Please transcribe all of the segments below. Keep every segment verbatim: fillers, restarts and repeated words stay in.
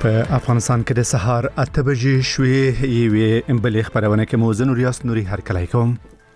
په افغانستان کې د سهار اته بجې شوې یوې بلې خبرونه کې مو زه نوریاس نوري هرکلی کوم.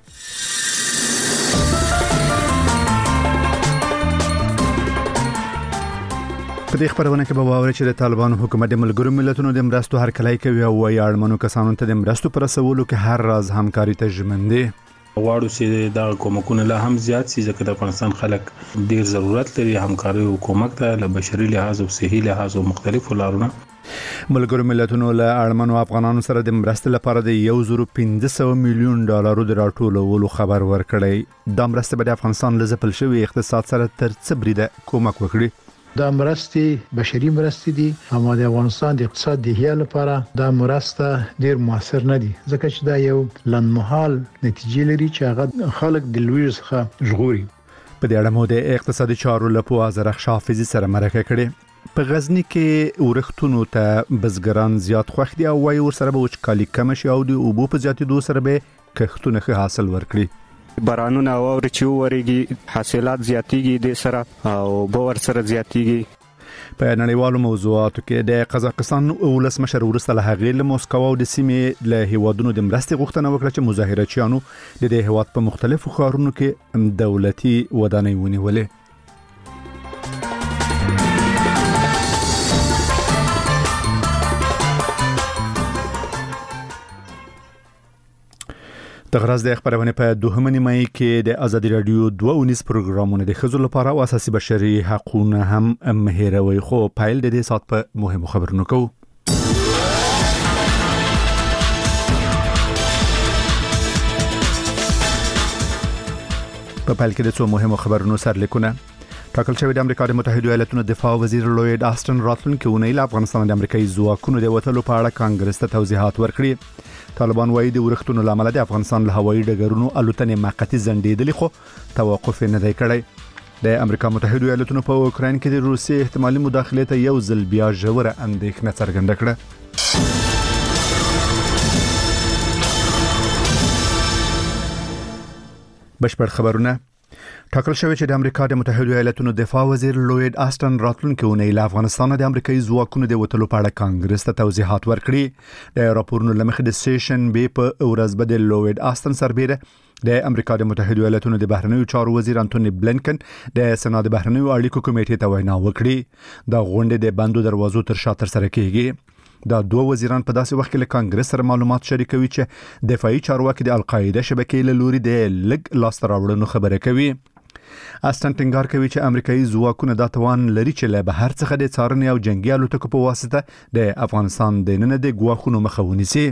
په دې خبرونه کې به واورئ چې د طالبانو حکومت د ملګرو ملتونو د مرستو هرکلی کوي او وايي اړمنو کسانو ته د مرستو پر رسولو کې هر راز همکاري ته ژمن دي. غواړو چې دا کومکونه لا هم زیات شي ځکه د افغانستان خلک ډیر ضرورت لري همکاري او کومک ته له بشري لحاظ او صحي لحاظ او مختلفو لارونو. ملګرو ملتونو له اړمنو افغانانو سره د مرستې لپاره د یو زره پنځه سوه میلیون ډالرو د راټولولو خبر ورکړی. دا مرستې به د افغانستان له ځپل شوي اقتصاد سره تر څه بریده کومک وکړي. دا مرستې بشري مرستې دي اما د افغانستان د اقتصاد د احیا لپاره دا مرسته ډیر موثر نه دي ځکه چې دا یو لنډمهال نتیجې لري چې هغه خلک د لوی څخه ژغوري. په دې اړه مو د اقتصادي چارو لپاره زرخ حافظي سره مرکه کړې. په غزنی کې ورښتونو ته بزګران زیات خوښ دي او وايي ورسره به وچکالي کم شي او د اوبو په زیاتېدو سره به کښتونه ښه حاصل ورکړي. بارانونه او ورچې ووريږي حاصلات زیاتېږي د سره او باور سره زیاتېږي. په نړیوالو موضوعاتو کې د قزاقستان ولسمشر ورسته له هغې له موسکو او د سیمې له هیوادونو د مرستې غوښتنه وکړه چې مظاهرچیانو د دې هیواد په مختلفو ښارونو کې دولتي ودانۍ ونیولې. د غرض د خبرونه په دوهمه نیمه کې د ازادي رادیو دوه ونیس پروګرامونه د ښځو لپاره او اساسي بشري حقوقونه هم مهیروي خو پایل د دې سات په مهمو خبرونو کو. په پایل کې د څو مهمو خبرونو سرلیکونه ټاکل شوی د امریکا د متحده ایالاتونو دفاع وزیر لوید آستن راتلونکي اونۍ له افغانستان د امریکایي ځواکونو د وټلو په اړه کانګرس ته توضیحات ورکړي. طالبان وايي د ورښتونو لامل د افغانستان له هوایي ډګرونو الوتنې موقتی ځنډېدلې خو توقف نه دی کړی. د امریکا متحده ایالاتونو په اوکراین کې د روسي احتمالي مداخلې ته یو ځل بیا ژوره اندېښنه څرګنده کړه. بشپړ خبرونه ټاکل شوی چې د امریکا د متحده ایالاتونو دفاع وزیر لوید آستن راتلونکي اونۍ له افغانستان د امریکایي ځواکونو د وټلو په اړه کانګرس ته توضیحات ورکړي. د راپورونو لمخې د سیشن بي په ورځ به د لوید آستن سربېره د امریکا د متحده ایالاتونو د بهرنیو چارو وزیر انټونی بلینکن د سنا د بهرنیو اړیکو کمیټې ته وینا وکړي. دا غونډه د بندو دروازو تر شا ترسره کیږي. دا دوه وزیران په داسې وخت کې له کانګرس سره معلومات شریکوي چې دفاعي چارواکي د القاعده شبکې له لوري د لګ لاس راوړنو خبره کوي. استن ټینګار کوي چې امریکایي ځواکونه دا توان لري چې له بهر څخه د څارنې او جنگي الوتکو په واسطه د افغانستان د نن د ګواښونو مخه ونیسي.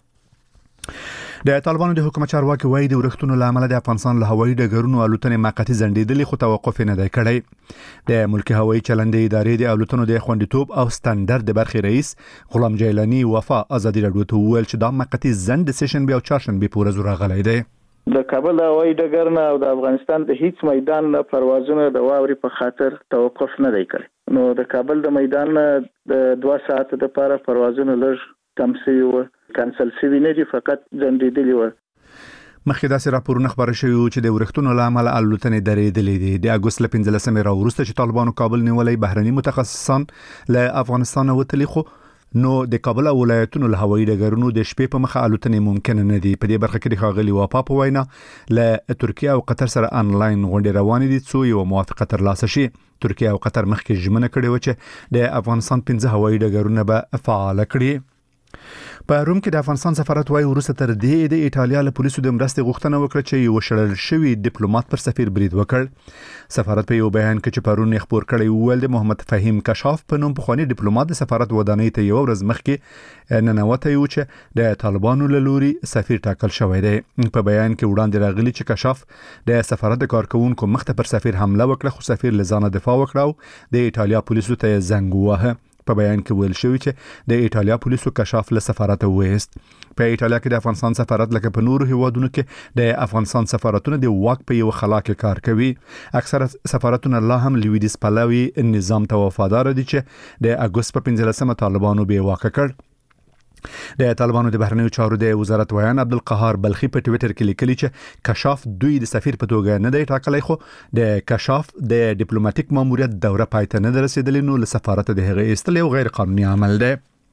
د طالبانو د حکومت چارواکي وايي د ورښتونو لامل د افغانستان له هوایي ډګرونو الوتنې موقتی ځنډېدلې خو توقف نه دی کړی. د ملکی هوایي چلندې ادارې د الوتنو د خوندیتوب او سټانډرډ د برخې رئیس غلام جیلانی وفا ازادي رادیو ته وویل چې دا موقتی ځنډ د سیشن بیا او چهارشنبه په ورځ راغلی دی. د کابل هوایي ډګر نه او د افغانستان د هیڅ میدان نه پروازونه د واوري په خاطر توقف نه دی کړی. نو د کابل د میدان نه د دوه ساعت لپاره پروازونه لږ کم شوي و کانسل شوي نه دي فقط ځنډېدلي و. مخکې داسې راپورونه خبره شوي و چې د ورښتونو له امله الوتنې درېدلې دي. د اګوست له پنځلسمې راوروسته چې طالبانو کابل نیولی بهرني متخصصان له افغانستان وتلي خو نو د کابل ولایتونو له هوایي ډګرونو د شپې په مخه الوتنې ممکن نه دي. په دې برخه کې د ښاغلي وفا په وینا له ترکیه او قطر سره انلاین غونډې روانې دي څو یو موافقه ترلاسه شي. ترکیه او قطر مخکې ژمنه کړې و چې د افغانستان پنځه هوایي ډګرونه به فعال کړي. په روم کې د افغانستان سفارت وايي وروسته تر دې د ایټالیا له پولیسو د مرستې غوښتنه وکړه چې یو شړل شوی ډیپلوماټ پر سفیر برید وکړ. سفارت په یو بیان کې چې پرون خبر کړی ویل د محمد فهیم کشاف په نوم پخوانی ډیپلوماټ د سفارت ودانۍ ته یو ورځ مخکې ننوته یو چې د طالبانو له لوري سفیر ټاکل شوی دی. په بیان کې وړاندې راغلی چې کشاف د سفارت د کارکونکو مخ ته پر سفیر حمله وکړه خو سفیر لزانه دفاع وکړ او د ایټالیا پولیسو ته زنګ ووهه. په بیان کې ویل شوی چې د ایټالیا پولیسو کشاف له سفارت وېست. په ایټالیا کې د افغانستان سفارت لکه په نورو هیوادونو کې د افغانستان سفارتونه د واک په یو خلا کې کار کوي. اکثره سفارتونه لا هم لویدیس پلاوی نظام ته وفادار دي چې د اګوست په پنځلسمه طالبانو به واک کړ. د طالبانو د بهرنیو چارو د وزارت ویان عبدالقهار بلخي په ټوئیټر کې لیکلي چې کشاف دوی د سفیر په توګه نه دی ټاکلی، خو د کشاف د ډیپلوماټیک ماموریت دوره پای ته نه رسیدلې، نو له سفارت د هغه ایستل یو غیر قانوني عمل دی.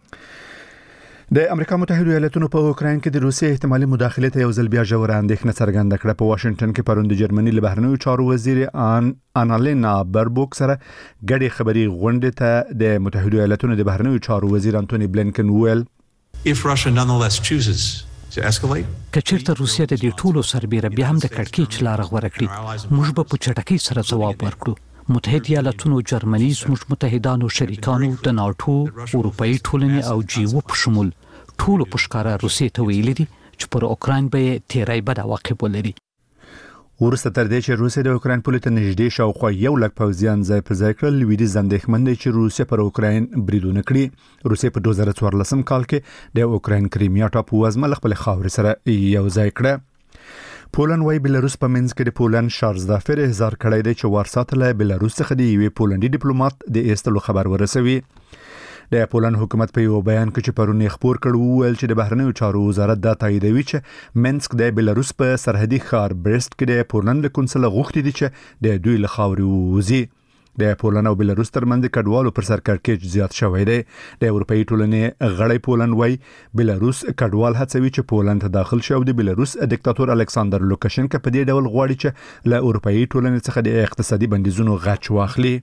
د امریکا متحده ایالاتونو په اوکراین کې د روسیې احتمالي مداخلې ته یو ځل بیا ژوره اندېښنه څرګنده کړه. په واشنگټن کې پرون د جرمني له بهرنیو چارو وزیر ان انالینا بربوک سره ګډې خبري غونډې ته د متحده ایالاتونو د بهرنیو چارو وزیر انټونی بلینکن ویل If Russia nonetheless chooses to escalate, کچېرته روسیه د دې ټولو سربېره بیا هم د کړکېچ لار غوره کړي، موږ به په چټکۍ سره ځواب ورکړو. متحده ایالاتونو، جرمني، زموږ متحدانو شریکانو، د ناتو، اروپאי ټولنې او جیو په شمول ټولو په ښکاره روسیې ته ویلي دي چې پر اوکراین به تیری بد عواقب ولري. ورسته تر دې چې روسیه د اوکراین پولې ته نږدې شاوخوا یو لک پوځیان ځای پر ځای کړل، لویدیځ اندېښمن دی چې روسیه پر اوکراین بریدونه کړي. روسیه په دوه زره څوارلسم کال کې د اوکراین کریمیا ټاپو وزمه له خپل خاورې سره یو ځای کړه. پولند وايي بلاروس په منځ کې د پولند شارزدافر احضار کړی دی چې وارساته له بلاروس څخه د یوې پولندي ډیپلوماټ د ایستلو خبر ورسوي. د پولند حکومت په یو بیان کې چې پرون خبر کړو ویل چې د بهرنیو چارو وزارت دا تاییدوي چې منسک د بلاروس په سرحدي ښار برست کې د پولند کونسل غوښتي دي چې د دوی له خاورې ووځي. د پولند او بلاروس ترمنځ کډوالو پر سر کړکېچ زیات شوی دی. د اروپאי ټولنې غړی پولند وايي بلاروس کډوال هڅوي چې پولند ته داخل شي او د بلاروس دیکتاتور الکساندر لوکاشنکا په دې ډول غواړي چې له اروپאי ټولنې څخه د اقتصادي بندیزونو غچ واخلي.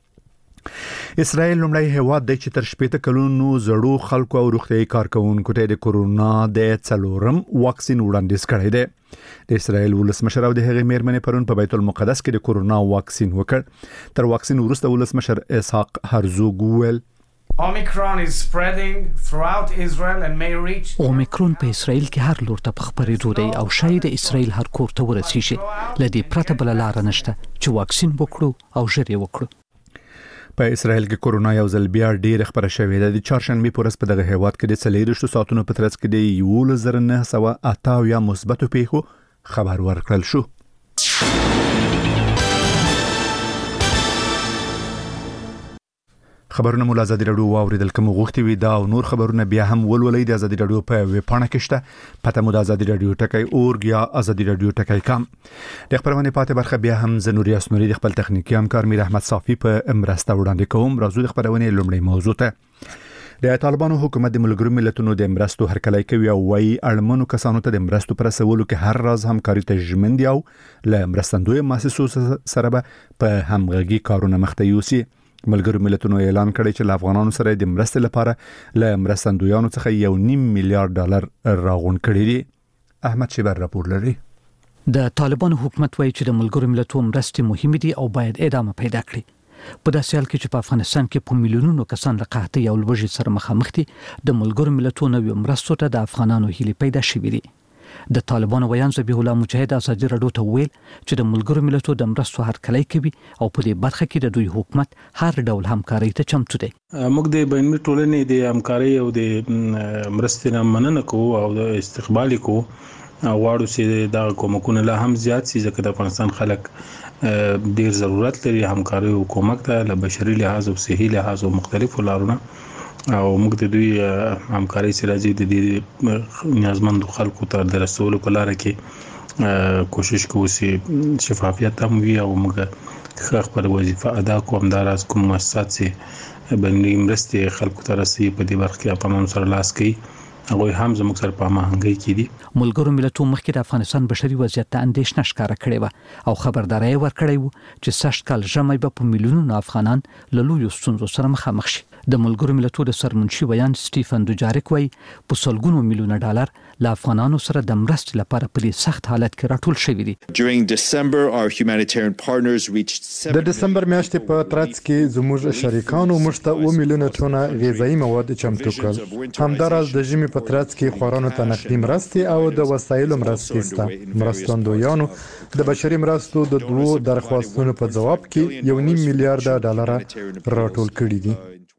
اسرائیل لومړی هیواد دی چې تر شپږ کلونو زړو خلکو او روغتیايي کارکونکو ته د کورونا د څلورم واکسین وړاندیز کړی دی. د اسرائیل ولسمشر او د هغې میرمنې پرون په بیت المقدس کې د کورونا واکسین وکړ. تر واکسین وروسته ولسمشر اسحاق هرزوگ ویل Omicron is spreading throughout Israel and may reach اومیکرون په اسرائیل کې هر لور ته په خبرېدو دی او شاید د اسرائیل هر کور ته ورسیږي. له دې پرته بله لاره نشته چې واکسین وکړو او ژر یې وکړو. په اسرائیل کې کورونا یو ځل بیا ډېر خبره شوې ده. د چهارشنبې په ورځ په دغه هیواد کې د څلېرویشتو ساعتونو په ترڅ کې د یولس زره نهه سوه اته اویا مثبتو پیښو خبر ورکړل شو. خبرونه مو ازادي رادیو واوریدل، کوم غوښتي وي دا او نور خبرونه بیا هم ولولئ د ازادي رادیو په ویب پاڼه کې شته. پته مو د ازادي رادیو ټکی اورګ یا ازادي رادیو ټکی کام. د خبرونه پاتې برخه بیا هم زنوري اسنوري د خپل تخنیکی همکار میر احمد صافي په مرسته وړاندې کوم. راځو د خبرونه لومړی موضوع ته. د طالبانو حکومت د ملګرو ملتونو د مرستو هرکلی کوي او وايي اړمنو کسانو ته د مرستو پر رسولو کې هر راز همکاري ته ژمن دي او له مرستندوی مؤسسو سره به په همغږي کارونه مخ ته یوسي. ملګرو ملتونو اعلان کړی چې افغانانو سره د مرستې لپاره له مرستندویانو څخه یو نیم میلیارډ ډالر راغون کړی دي. احمد شیبر راپور لري. د طالبانو حکومت وایي چې د ملګرو ملتونو مرستې مهمه دي او باید ادامه پیدا کړي. په داسې حال کې چې په افغانستان کې په میلیونونو کسان له قحطۍ او لوږې سره مخامخ دي، د ملګرو ملتونو نویو مرستو ته د افغانانو هیلې پیدا شوې دي. د طالبانو ویان ذبیح الله مجاهد ازادي رادیو ته ویل چې د ملګرو ملتونو د مرستو هرکلی کوي او په دې برخه کې د دوی حکومت هر ډول همکاري ته چمتو دی. موږ د بین‌المللي ټولنې د همکاري او د مرستې نه مننه کوو او د استقبال کوو. غواړو چې دا کومکونه لا هم زیات شي ځکه د افغانستان خلک ډیر ضرورت لري همکاري او کومک ته له بشري لحاظ او صحي لحاظ او مختلفو لارونو، او موږ د دوی همکاري سره د دې نیازمند خلکو ته د رسولو په لار کې کوشش کوو چې شفافیت هم وي او موږ خپل وظیفه ادا کوو. همداراز کوم مؤسسات چې بین‌المللي مرستې خلکو ته رسي په دې برخه کې افغانانو سره لاس کوي، هغه هم زموږ سره په هماهنګۍ کې دي. ملګرو ملتونو مخکې د افغانستان بشري وضعیت ته اندېښنه ښکاره کړې وه او خبرداری ورکړی و چې سږ کال ژمی به په میلیونونو افغانان له لویو ستونزو سره مخامخ شي. د ملګرو ملتونو د سرمنشي ویان سټیفن دوجاریک وایي په سلګونو میلیونه ډالر له افغانانو سره د مرستې لپاره په دې سخت حالت کې راټول شوي دي. د دسمبر میاشتې په ترڅ کې زموږ شریکانو موږ ته اوه میلیونه ټونه غذایي مواد چمتو کړل. همداراز د ژمي په ترڅ کې خوارانو ته نقدي مرستې او د وسایلو مرستې شته. مرستندویانو د بشري مرستو د دوو درخواستونو په ځواب کې یو نیم میلیارډ ډالر راټول کړي دي.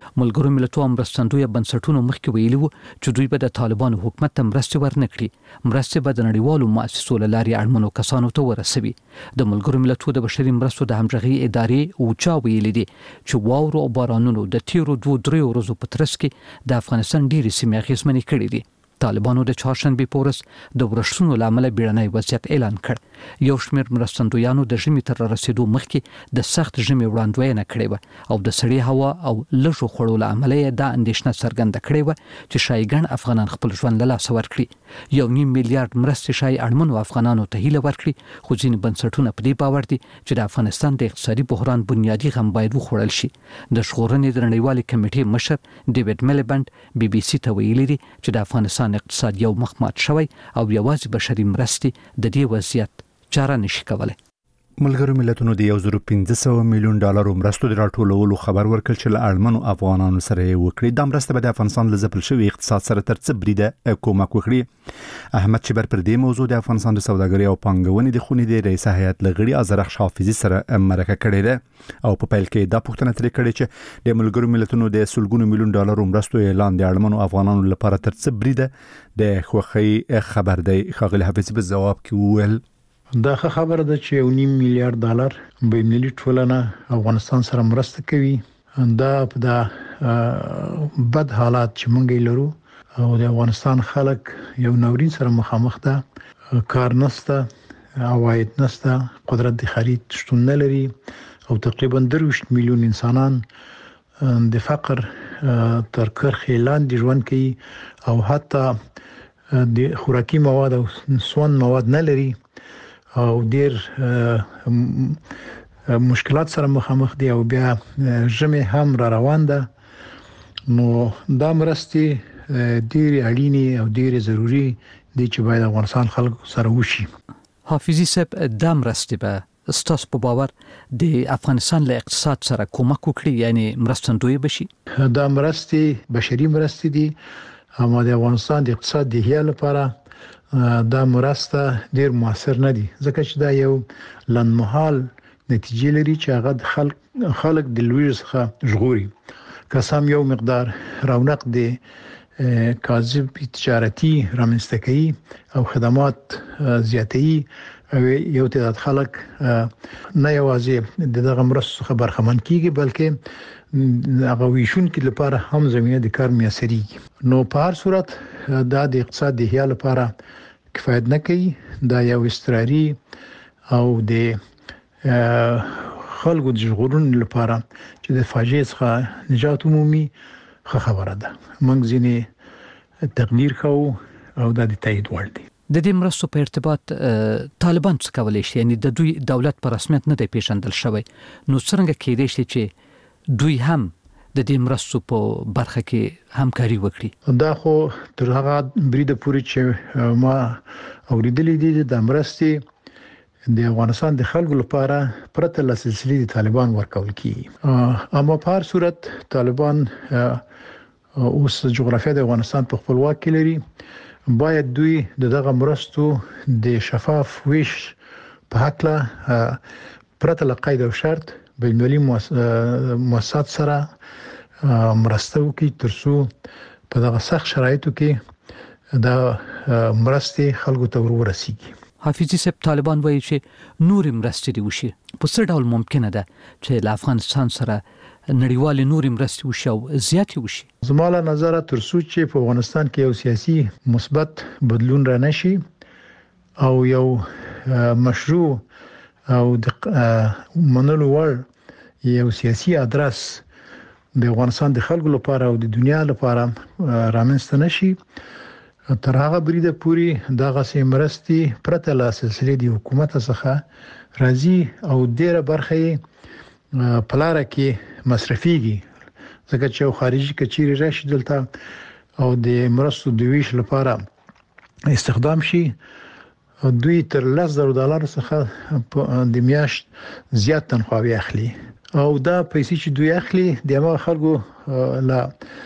ملګرو ملتونو مرستندوی بنسټونو مخکې ویلي وو چې دوی به د طالبانو حکومت ته مرستې ورنکړي، مرستې به د نړیوالو مؤسسو له لارې اړمنو کسانو ته ورسوي. د ملګرو ملتونو د بشري مرستو د همغږي ادارې اوچا ویلي دي چې واورو او بارانونو د تیرو دوه درې ورځو په ترڅ کې د افغانستان ډېرې سیمې اغېزمنې کړې دي. طالبانو د چهارشنبه په ورځ د ورښتونو لامل بیړنی وضعیت اعلان کړ. یو شمېر مرستندویانو د ژمي تر رسیدو مخکې د سخت ژمي وړاندوینه کړې و او د سړې هوا او لږو خوړو لامل یې د اندېښنه څرګنده کړې و چې شاید ګڼ افغانان خپل ژوند له لاسه ورکړي. یو نیم میلیارډ مرستې شاید اړمنو افغانانو ته هیله ورکړي، خو ځینې بنسټونه په دې باور دي چې د افغانستان د اقتصادي بحران بنیادی غم باید وخوړل شي. د ژغورنې د نړیوالې کمیټې مشر ډیوډ میلیبند بي بي سي ته ویلي دي چې د افغانستان اقتصاد یو مخمات شوی او یوازې بشري مرستې د دې وضعیت چاره نشي کولای. ملګرو ملتونو د یو زره پنځه سوه میلیون ډالرو مرستو د راټولولو خبر ورکړ چې له اړمنو افغانانو سره یې وکړي. دا مرسته به د افغانستان له ځپل شوي اقتصاد سره تر څه بریده کومک وکړي. احمد چبر پر دې موضوع د افغانستان د سوداګرۍ او پانګونې د خونې د رئیس هیئت لغړي ازرخ حافظي سره مرکه کړې ده او په پیل کې دا پوښتنه ترې کړې چې د ملګرو ملتونو د سلګونو میلیون ډالرو مرستو اعلان د اړمنو افغانانو لپاره تر څه بریده د خوخي خبر دی. ښاغلي حافظي په جواب کې وویل دا خبره ده چې یو نیم میلیارډ ډالر بینالمللي ټولنه افغانستان سره مرسته کوي. دا په دا بد حالات چې مونږ لرو او د افغانستان خلک یو ناورین سره مخامخ ده، کار نشته، عواید نشته، قدرت د خرید شتون نه لري او تقریبا درویشت میلیون انسانان د فقر تر کرښې لاندې ژوند کوي او حتی د خوراکي مواد او سون مواد نه لري او ډیر مشکلات سره مخامخ دي او بیا ژمي هم را روان ده. نو دا مرستې ډیر اړینې او ډیر ضروری دي چې باید افغانستان خلک سره وشي. حافظي صاحب د مرستې به ستاسو په باور د افغانستان له اقتصاد سره کومک وکړي، یعنی مرستندوی بشي؟ دا مرستې بشري مرستې دي اما د افغانستان د اقتصاد د هیله لپاره دا مرسته ډیر موثر نه دي، ځکه چې دا یو لنډمهال نتیجې لري چې هغه د خلک خلک د لویز څخه ژغوري. قسم یو مقدار رونق دی کاذب تجارتي رامنځته کوي او خدمات زیاتوي او یو تعداد خلک نه یوازې دغه مرستو څخه برخمن کیږي بلکې هغه ویشون کې لپاره هم زمينه د کار میسري. نو په هر صورت دا د اقتصاد د هیله لپاره کفایت نه کوي. دا یو استراري او د خلکو د ژغورنې لپاره چې د فاجعه څخه نجات عمومي خبره ده. موږ ځینې تقدیر کوو او دا د تایید وړ دي. د دې مرستو په ارتباط طالبان څه کولای شي؟ یعنی د دوی دولت په رسمیت نه دی پیژندل شوی، نو څنګه کېدای شي چې دوی هم د دې مرستو په برخه کې همکاري وکړي؟ دا خو تر هغه بریده پورې چې ما اوریدلې دي د مرستې د افغانستان د خلکو لپاره پرته له سلسله د طالبان ورکول کیږي. اما په هر صورت طالبان اوس جغرافیه د افغانستان په خپلواک کې لري، باید دوی دغه مرستو د شفاف ویش په حق له پرته له قید او شرط بینالمللي مؤسسات سره مرسته وکړي ترڅو په دغه سخت شرایطو کې دا مرستې خلکو ته ورسیږي. حافظي صاحب طالبان وایي چې نور مرستې دی وشي، په څه ډول ممکنه ده چې له افغانستان سره نړیوال نور مرستې وشي او زیاتې وشي؟ زما له نظره ترڅو چې په افغانستان کې یو سیاسي مثبت بدلون را نشي او یو مشروع او د منلو وړ یو سیاسي ادرس د افغانستان د خلکو لپاره او د دنیا لپاره رامنځته نشي، تر هغه بریده پوری دغه سیمرستي پرته له سلسله د حکومت څخه راځي او ډیره برخه پلاره کې مصرفيږي، ځکه چې خارجي کچيري راشي دلته او د مرستو د ویش لپاره استخدام شي، دوی تر لس زره ډالر څخه د میاشت زیات تنخواه اخلي او دا پیسې چې دوی اخلي د هغه خلکو لا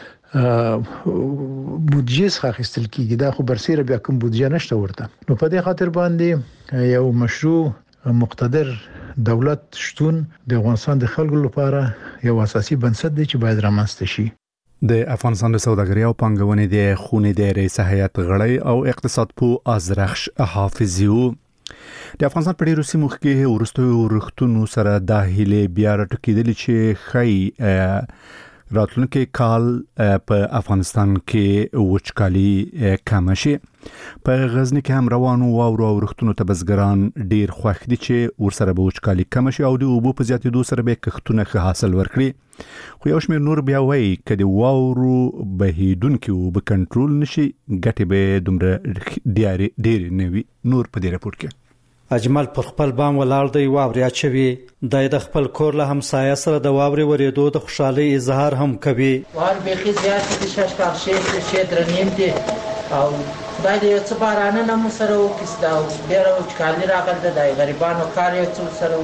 بودجه څخه اخیستل کیږي، دا خو برسیره بیا کوم بودجه نشته ورته. نو په دې خاطر باندې یو مشروع مقتدر دولت شتون د افغانستان د خلکو لپاره یو اساسي بنسټ دی چې باید رامنځته شي. د افغانستان د سوداګرۍ او پانګونې د خونې د رئیس هیئت غړی او اقتصاد پوه آذرخش حافظي د افغانستان په ډیرو سیمو کې ورستو ورختونو سره د هیلې بیا راټوکېدل چې خی راتلونکي کال په افغانستان کې وچکالي کم شي. په غزنی کې هم روانو واورو او ورختونو ته بزګران ډیر خوښ دي چې ورسره به وچکالي کم شي او د اوبو په زیاتېدو سره به کښتونه ښه حاصل ورکړي. خو یو شمېر نور بیا وایي که د واورو بهیدونکي اوبه کنټرول نشي ګټې به دومره ډېرې نه وي. نور په دې راپور کې اجمل پر خپل بام ولاړ دی واوري اچوي د خپل کور له همسایه سره د واوري ورېدو د خوشحالي اظهار هم کوي. وار بيخي زیات دي شاشکار شي چې درنیم دي او دا د یو څه باران نه مو سره وکړي دا ډېر وچکالي راغله د غریبانو کار یو څه سره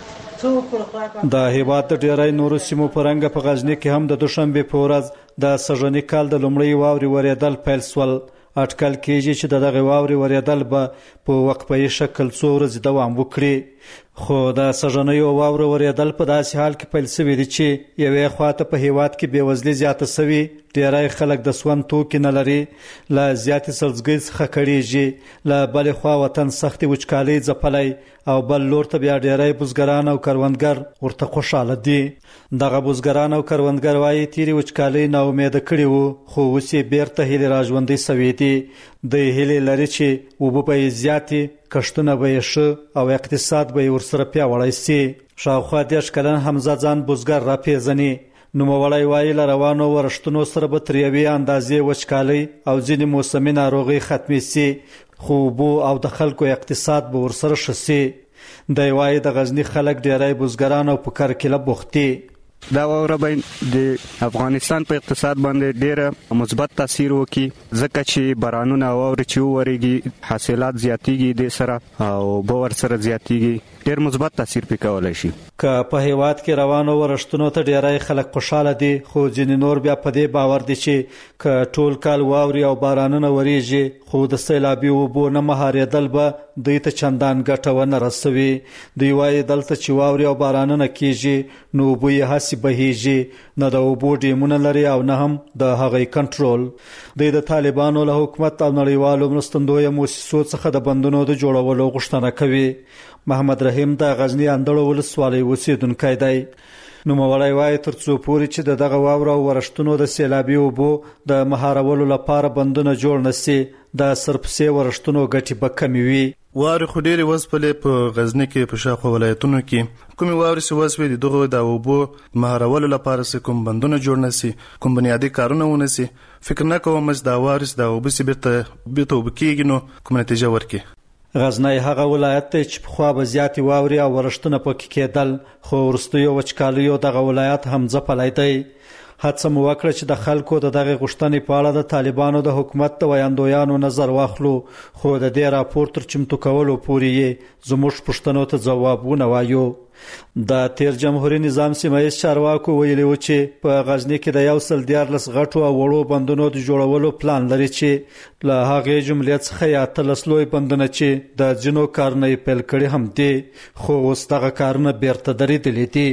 وسی. د هیواد د ډیری نورو سیمو په رنګ په غزنی کې هم د دوشنبه په ورځ د سژنې کال د لومړی واوري ورېدل پیل سول. اټکل کېږي چې د دغه واوري ورېدل به په وقفه شکل څو ورځې دوام وکړي. خو د سژنې واوري ورېدل په داسې حال کې پیل شوی دی چې یوې خواته په هیواد کې بېوزلي زیاته شوې، ډیری خلک د سون توکي نه لري، له زیاتې سړځګۍ څخه کړېږي، له بلې خوا وطن سختې وچکالۍ ځپلی او بل لور ته بیا ډیری بزګران او کروندګر ورته خوشحاله دي. دغه بزګران او کروندګر وایي تیرې وچکالۍ ناامیده کړي وو خو اوس یې بیرته هیلې راژوندۍ سوي دي. د هیلې لري چې اوبه به یې زیاتې، کښتونه به یې ښه او اقتصاد به یې ورسره پیاوړی سي. شاوخوا دېرش کلن حمزه ځان بزګر راپېژني. نوموړی وایي له روانو ورښتونو سره به تر یوې اندازې وچکالۍ او ځینې موسمي ناروغۍ ختمې سي، خو اوبو او د خلکو اقتصاد به ورسره ښه سي. دی وایي د غزني خلک ډیری بزګران او په کرکیله بوخت دي. دا واوره به د افغانستان په اقتصاد باندې ډېر مثبت تاثیر وکړي ځکه چې بارانونه واورې چې وورېږي حاصلات زیاتېږي د سره او اوبه ورسره زیاتېږي، ډېر مثبت تاثیر پې کولی شي. که په هیواد کې روانو ورښتونو ته ډیری خلک خوشحاله دي خو ځینې نور بیا په دې باور دي چې که ټول کال واوري او بارانونه ورېږي خو د سیلابي اوبو نه مهارېدل به دوی ته چندان ګټه ونه رسوي. دوی وایي دلته چې واوري او بارانونه کېږي نو اوبه یې هسې بهیږي، نه د اوبو ډیمونه لري او نه هم د هغوی کنټرول. دوی د طالبانو له حکومت او نړیوالو مرستندویه موسسو څخه د بندونو د جوړولو غوښتنه کوي. محمد رحیم د غزنی اندړو ولسوالۍ اوسیدونکی دی. نوموړی وایي تر څو پورې چې د دغه واورو او ورښتونو د سیلابي اوبو د مهارولو لپاره بندونه جوړ نه سي د سرپسې ورښتونو ګټې به کمې وي. واورې خو ډېرې وسپلې په غزني کې په شاوخوا ولایتونو کې کومې واورې چې وسوې دي دغه د اوبو مهارولو لپاره چې کوم بندونه جوړ نه سي، کوم بنیادي کارونه ونه سي، فکر نه کوم چې دا واورې د اوبه چې بیرته بیرته اوبه کېږي نو کومه نتیجه ورکړي. غزنی هغه ولایت دی چې پخوا به زیاتې واورې او ورښتونه پکې کېدل خو وروستیو وچکالیو دغه ولایت هم ځپلی دی. هڅه مو وکړه چې د خلکو د دغه غوښتنې په اړه د طالبانو د حکومت د ویاندویانو نظر واخلو خو د دې راپور تر چمتو کولو پورې یې زموږ پوښتنو ته ځواب ونه وایو. د تیر جمهوریت نظام سیمایي چارواکو ویلي و چې په غزنی کې د یو سل دیارلس غټو او وړو بندونو د جوړولو پلان لري چې له هغې جملې څخه یې اتلس لوی بندونه چې د ځینو کارونه یې پیل کړي هم دي خو اوس دغه کارونه بیرته درېدلي دي.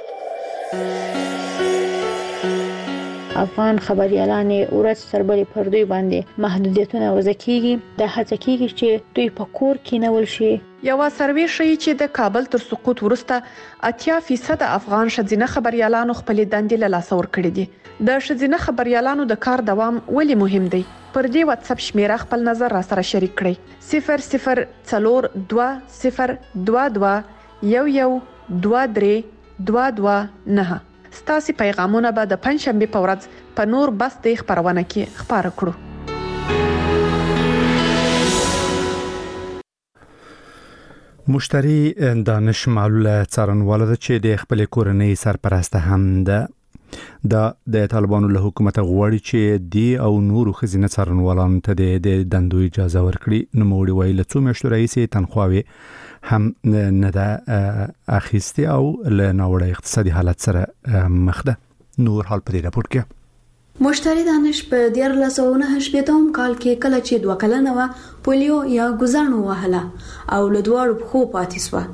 افغان خبريالان ورځ تر بلې پر دوی باندې محدودیتونه وضع کیږي. د هڅه کیږي چې دوی په کور کې نول شي. یو سروې ښیي چې د کابل تر سقوط وروسته اتیا فیصد افغان ښځینه خبريالانو خپلې دندې له لاسه ورکړې دي. د ښځینه خبريالانو د کار دوام ولې مهم دی؟ پر دې واتس اپ شمیره خپل نظر را سره شریک کړئ. صفر صفر څلور دوه صفر دوه دوه یو یو دوه درې دوه دوه نه. ستاسو پیغامونه به د پنځشنبه په ورځ په نور بس د خبرونه کې خبره کړو. مشتری دانش معلوله څارنواله ده چې د خپل کورنۍ سرپرسته هم ده. دا د طالبانو له حکومت غواړي چې دی او نورو خزینه څارنوالانو ته د دندو اجازه ورکړي. نوموړي وایي له څو میاشتو راهیسې تنخواوي هم نه ده اخیستې او له ناوړه اقتصادي حالت سره مخ ده. نور حال په دې راپور کې مشتری دانش په دیارلس سوه نهه شپېتم کال کې کله چې دوه کلنه وه پولیو یا ګوزڼ ووهله او له دواړو پښو پاتې شوه.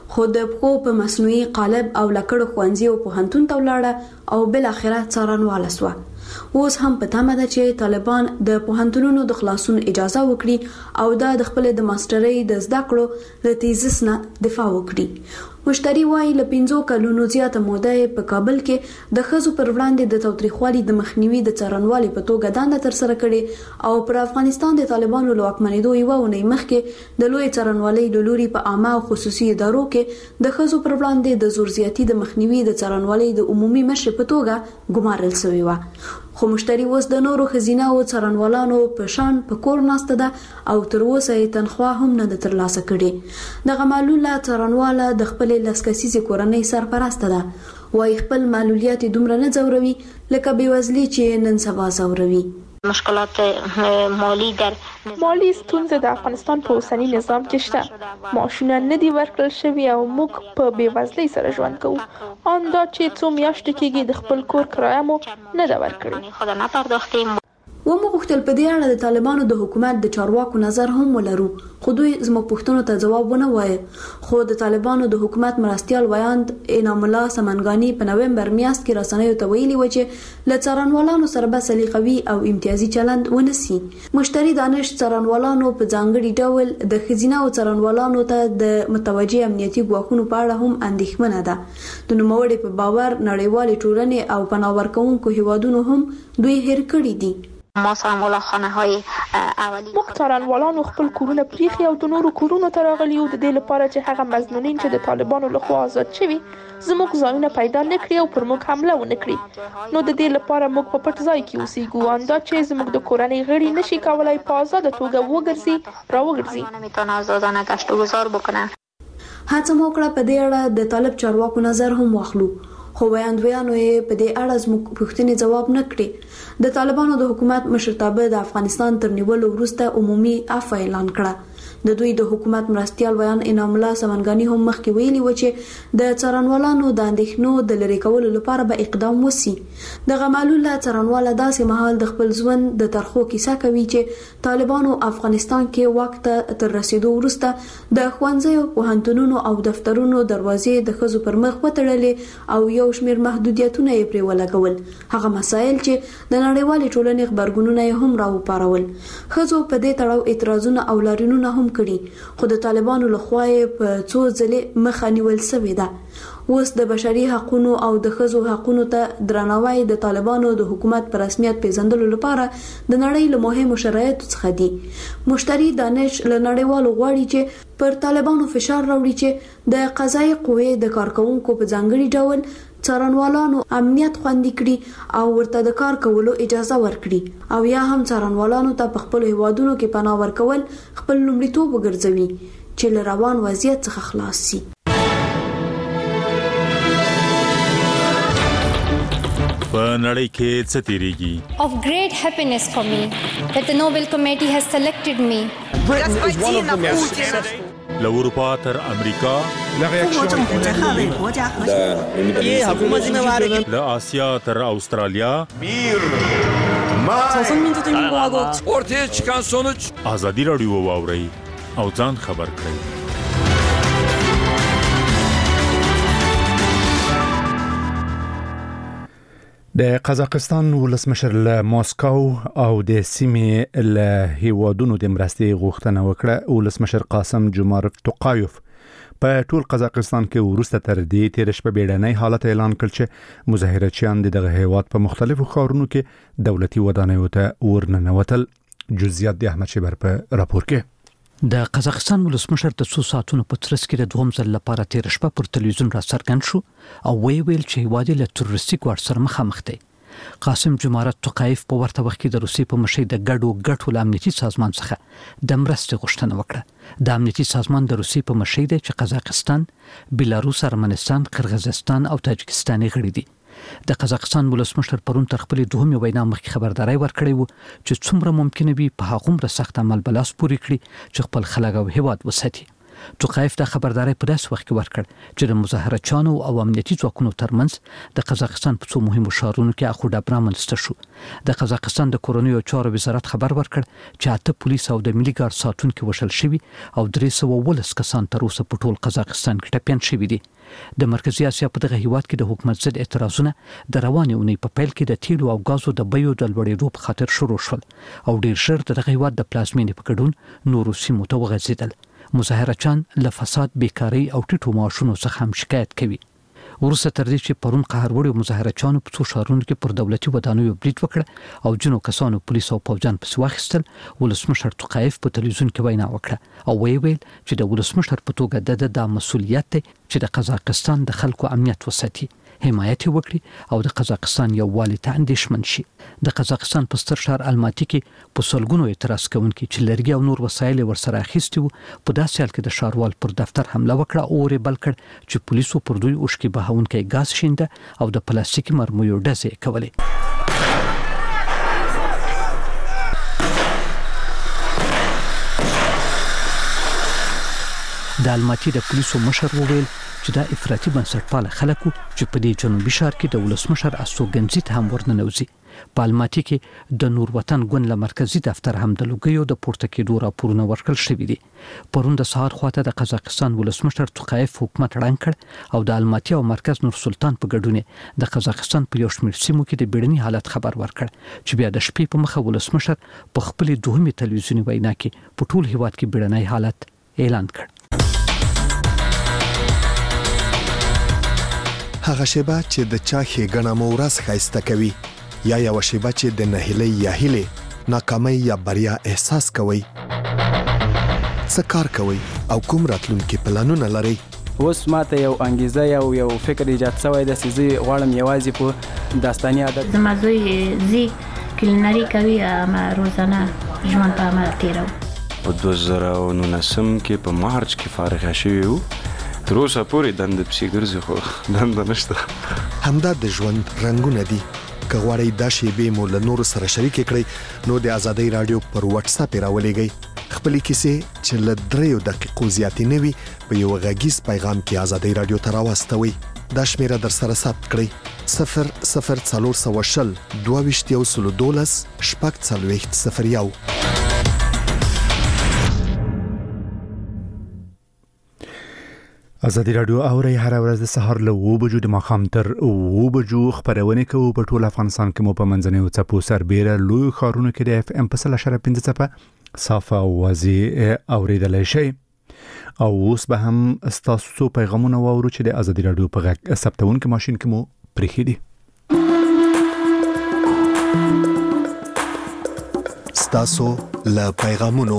خو د پخو په مصنوعي قالب او لکړو خوانزي او پوهنتون ته ولاړه او بل اخره څارنواله سو. اوس هم په تمه ده چې طالبان د پوهنتونونو د خلاصون اجازه وکړي او دا د خپل د ماسترۍ د زده کړو د تیزس نه دفاع وکړي. مشتری وايي له پنځو کلونو زیاته موده په کابل کې د خزو پر وړاندې د توتریخوالي د مخنیوي د څارنوالي په توګه دنده تر سره کړي او پر افغانستان د طالبانو له واکمنېدو یو ونې مخکې د لوی څارنوالي د لوري په عامه او خصوصي ادارو کې د خزو پر وړاندې د زور زیاتی د مخنیوي د څارنوالي د عمومي مشر په توګه ګمارل شوی و. خو مشتری اوس د نورو خزینه او څارنوالانو په شان په کور ناسته ده او تر اوسه یې تنخواه هم نه ترلاسه کړي. دغه معلوله څارنواله د خپل لسکسیزي کورنۍ سرپرسته ده وای خپل معلولیات دومره نه ځوروي لکه بېوزلي چې نن سبا ځوروي. مشکلات مالی در مالی ستونزه د افغانستان په اوسنی نظام کې شته. معاشونه نه دي ورکړل شوي او موږ په بېوزلۍ سره ژوند کوو. ان دا چې څو میاشتې کېږي د خپل کور کرایه مو نه ده ورکړې. خو نه پرداختیم. و مو غوښتل په دې اړه د طالبانو د حکومت د چارواکو نظر هم ولرو خو دوی زموږ پوښتنو ته ځواب ونه وایي. خو د طالبانو د حکومت مرستيال ویاند انعام الله سمنګانی په نومبر میاشت کې رسنیو ته ویلي و چې ل څارنوالانو سره به سلیقوي او امتیازي چلند ونسي. مشتری دانش څارنوالانو په ځانګړي ډول د خزینه او څارنوالانو ته د متوجي امنیتي ګواښونو په اړه هم اندېښمنه ده. د نوموړي په باور نړیوال ټولنې او پناه ورکوونکو هیوادونو هم دوی هېر کړی دي. ما څارنواله خانه های اولی موږ څارنوالانو خپل کورونه پریخي او د نورو کورونو ته راغلي او د دې لپاره چې هغه مظنونین چې د طالبانو لخوا آزاد شوي زموږ ځایونه پیدا نکړي او پر موږ حمله ونه کړي. نو د دې لپاره موږ په پټ ځای کې اوسېږو اندا چې زموږ د کورنۍ غړي نشي کولای په آزاده توګه وګرځي راوګرځي. نمیتونه آزادانه گشت و گذار بکنه. هڅه مو کړه په دې اړه د طالب چارواکو نظر هم واخلو خو ویاندویانو یې په دې اړه زموږ پوښتنې ځواب نه کړي. د طالبانو د حکومت مشرتابه د افغانستان تر نیولو وروسته عمومي عفو اعلان کړه. د دوی د حکومت مرستيال ویان انعام الله سمنګانی هم مخکې ویلي و چې د څارنوالانو د اندېښنو د لری کولو لپاره به اقدام وسی. د غمالوله څارنواله داسې مهال د خپل ژوند د ترخو کیسه کوي چې طالبانو افغانستان کې وخت تر رسیدو وروسته د خوانځي په هنتونونو او دفترونو دروازې د خزو پر مخ وتړلې او یو شمېر محدودیتونه یې پرې ولګول. هغه مسایل چې د نړیوالې ټولنې خبرګونونه هم راوپارول. خزو په دې تړاو اعتراضونه او لارینونه هم کړي خو د طالبانو لخوا په څو ځلې مخه نیول شوې ده. اوس د بشري حقوقو او د ښځو حقوقو ته درناوی د طالبانو د حکومت پر رسمیت پیژندلو لپاره د نړۍ له مهمو شرایطو څخه دي. مشتری دانش له نړیوالو غواړي چې پر طالبانو فشار راوړي چې د قضایي قوې د کارکونکو په ځانګړي ډول څارنوالانو امنیت خوندي کړي او ورته د کار کولو اجازه ورکړي او یا هم څارنوالانو ته په خپل هیوادونو کې پناه ورکول خپل لومړیتوب وګرځوي چې له روان وضعیت څخه خلاص شي. په نړۍ کې څه تیریږي؟ Of great happiness for me that the Nobel Committee has selected me. Britain is one of the most له اروپا تر امریکا له آسیا تر استرالیا ortaya çıkan sonuç ازادي رادیو واوري او ځان خبر کړئ. د قزاقستان ولسمشر له ماسکو او د سیمې له هیوادونو د مرستې غوښتنه وکړه. ولسمشر قاسم جومارف توقایف په ټول قزاقستان کې ورسته تر دې تیر شپه بیړنی حالت اعلان کړ چې مظاهرچیان دغه هیواد په مختلفو ښارونو کې دولتي ودانیو ته ورننوتل. جزئیات د احمد شبر په راپور کې. د قزاقستان ولسمشر د څو ساعتونو په ترڅ کې د دوهم ځل لپاره تیر شپه پر تلویزیون را څرګند شو او وی ویل چې هیواد له تروریستي ګواښ سره مخامخ دی. قاسم جومارف توقایف په ورته وخت کې د روسیې په مشرۍ د ګډو ګټو امنیتي سازمان څخه د مرستې غوښتنه وکړه. د امنیتي سازمان د روسیې په مشرۍ دی چې قزاقستان، بلاروس، ارمنستان، قرغیزستان او تاجکستان غړي دي. د قزاقستان ولسمشر پرون تر خپل دوهمې وینا مخکې خبرداري ورکړې و چې څومره ممکن وي په هغومره سخت عمل بلاس پوري کړي چې خپل خلک او هیواد وساتي. توقایف د خبرداري په داس وخت کې ورکړ چې د مظاهره چانو او امنیتي ځواکونو ترمنځ د قزاقستان په څو مهمو ښارونو کې اخو ډبره منځته شو. د قزاقستان د کورونیو چارو وزارت خبر ورکړ چې اته پولیس او د ملي ګارد ساتونکو وشل شوي او درې سوه ولس کسان تر اوسه په ټول قزاقستان کې ټپيان شوي دي. د مرکزی اسیا په دغه هیواد کې د حکومت ضد اعتراضونه د روانې اونۍ په پیل کې د تیلو او غازو د بیو د لوړېدو په خاطر شروع شول او ډیر ژر دغه هیواد د پلازمینې په ګډون نورو سیمو ته وغځېدل. مظاهره چان له فساد، بیکاری او ټیټو معاشونو څخه هم شکایت کوي. ورسته تر دې چې پرون قهر وړي مظاهره چانو په څو ښارونو کې پر دولتي ودانیو برید وکړ او جنو کسانو پولیس او پوځیان پسې واخیستل. ولسمشر توقایف په تلویزیون کې وینا وکړه او ویل چې د ولسمشر په توګه د د مسؤلیت دی چې د قزاقستان د خلکو امنیت وساتي، حمایت وکړي او د قزاقستان یووالي ته اندېښمن شي. د قزاقستان په ستر ښار الماتي کې په سلګونو اعتراض کوونکي چې لرګي او نور وسایل ورسره اخیستي وو په داسې حال کې د ښاروال پر دفتر حمله وکړه او اور بل کړ چې پولیسو پر دوی اوښکې بهونکی ګاز شینده او د پلاستیکي مرمیو ډزې کولې. د الماتي د پولیسو مشر وویل چې دا افراطي بنسټپاله خلکو چې په دې جنوبي ښار کې د ولسمشر استوګنځي ته هم ورننوځي. په الماتي کې د نور وطن ګوند له مرکزی دفتر هم د لوګیو د پورته کېدو راپورونه ورکړل شوي دي. پرون د سهار خواته د قزاقستان ولسمشر توقایف حکومت ړنګ کړ او د الماتي او مرکز نور سلطان په ګډون د قزاقستان په یو شمېر سیمو کې د بیړني حالت خبر ورکړ چې بیا د شپې په مخه ولسمشر په خپل دوهمې تلویزیوني وینا کې په ټول هیواد کې بیړنی حالت اعلان کړ. هغه شیبه چې د چا ښېګڼه مو ورځ ښایسته کوي یا یو شیبه چې د نهیلۍ یا هیلې ناکامۍ یا بریا احساس کوئ. څه کار کوئ او کوم راتلونکي پلانونه لرئ؟ اوس ماته یو انګیزه یا یو فکر ایجاد شوی دی چې زه غواړم یوازې په داستاني عادت زما زوی زی کلینري کوي اما روزانه ژوند په عمل تیرو. په دوه زره او نولسم کې په مارچ کې فارغ شوی وو. تر اوسه پورې دنده پسې ګرځي خو دنده نشته. همدا د ژوند رنګونه دي. که غواړئ دا شیبې مو له نورو سره شریکې کړئ نو د ازادۍ راډیو پر واتس اپ راولېږئ. خپلې کیسې چې له دریو دقیقو زیاتې نه وي په یو غږیز پیغام کې ازادۍ راډیو ته راواستوئ. دا شمیره در سره ثبت کړئ: صفر صفر څلور سوه شل دوه ویشت یو سلو دولس شپږ څلوېښت صفر یو. ازادي رادیو اوري هر ورځ د سهار له اوه بجو د ماښام تر اوه بجو خبرونه کوي په ټول افغانستان کې مو په منځنیو څپو سربېره لوی ښارونو کې د اف ام په سل اشاره پنځه څپه صافه او واضح اوریدلای شي. او اوس به هم تاسو پیغامونه واورو چې د ازادي رادیو په غږ ثبتون کې ماشين کې مو پرېخي دي. تاسو له پیغامونو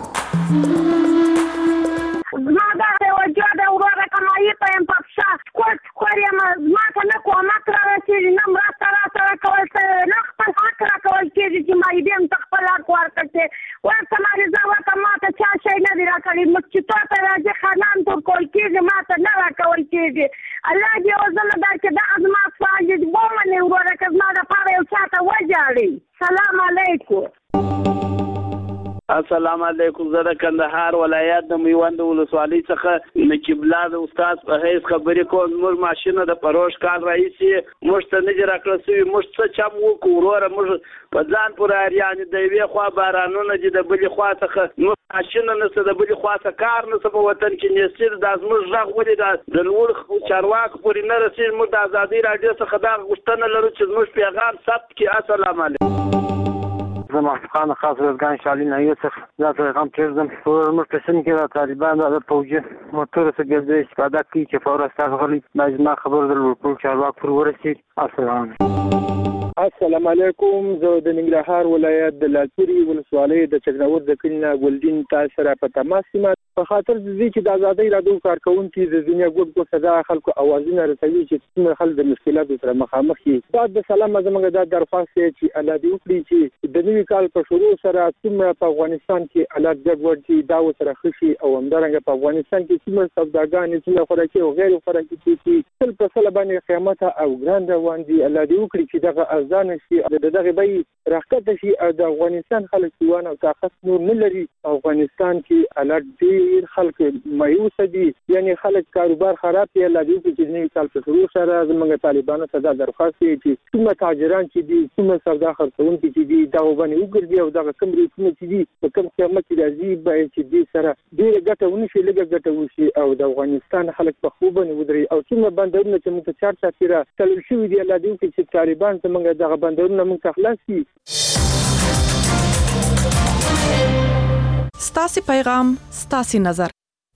جاده وراره کمایی پایم پاپشا کوټ خوریم ما ته نه کومک راځي نه مرسته راته کول نه خپل حق را کول کېږي چې ما دې هم خپل حق ورکړي ورته ما رضا ورته ما ته چا شي نه دی راکړي مکه ته راځي خانان ټول کول کېږي ما ته نه را کول کېږي الله دې وزله درکې د ازما فاجد بومنه وراره کزما د پاره یو چاته وځاړي. سلام علیکم. السلام علیکم. زه د کندهار ولایت د میوند ولسوالۍ څخه نقیب الله د استاد په حیث خبرې کوم. موږ ماشینه د پروش کال رئیسي موږ ته نه جوړ کړو سوي موږ څه چم وکړو وروره موږ په ځان پورې اریان د یوې خوا بارانونه دي د بلې خوا څخه موږ ماشینه نسته د بلې خوا څخه کار نسته په وطن کې نسیر د زموږ غږ ولې د لوړ چارواکو پورې نه رسېږي. موږ د ازادۍ راډیو څخه دا غوښتنه لرو چې زموږ پیغام ثبت کړي. السلام علیکم. زه محمد خان خاص رزګان شالین یوسف دا پیغام پرېږدم. موږ په سیمه کې د طالبان د پوځي موټرو څخه ګرځي استفاده کوي چې فورا ستاسو غلي مجمع خبر د لوړ چارواکو پر ورسېږي. السلام علیکم. السلام علیکم. زه د ننګرهار ولایت د لالپوري ولسوالۍ د چکناور د کلینا ګلدین تاسو سره په تماس یم په خاطر د دې چې د ازادۍ راډیو کارکونکو د دنیا ګډ ګډ صدا خلکو اوازونه رسوي چې څنګه خلک د مشکلاتو سره مخامخ دي. بعد د سلام زموږ د درخواست چې الله دې وکړي چې د نوي کال په شروع سره څومره په افغانستان کې حالات ګډوډ دي دا وسره خشي او همدارنګه په افغانستان کې څومره سوداګانې څومره خوراکي او غیر خوراکي چې تل په سل باندې قیامت او ګران روان دي. الله دې وکړي چې دغه ارزان شي دغه به راکته شي د افغانستان خلک یوان او طاقت نور نه لري. افغانستان کې حالات ډیر خلک مایوس دي، یعنی خلک کاروبار خراب دي. لدی چې نه کال په شروع سره زموږ طالبانو ته دا درخواست دي چې کوم تاجران چې دي کوم سودا خرڅونکي چې دي دا وبني وګرځي او دا کوم ریټونه چې دي په کوم قیمت کې راځي به چې دي سره ډیر ګټه ونشي لږه ګټه وشي او د افغانستان خلک په خوب نه ودري او څومره بندرونه چې موږ چار چاپیره تلل شوی دی لدی چې طالبان زموږ دغه بندرونه موږ خلاص شي. ستاسي پیغام ستاسي نظر.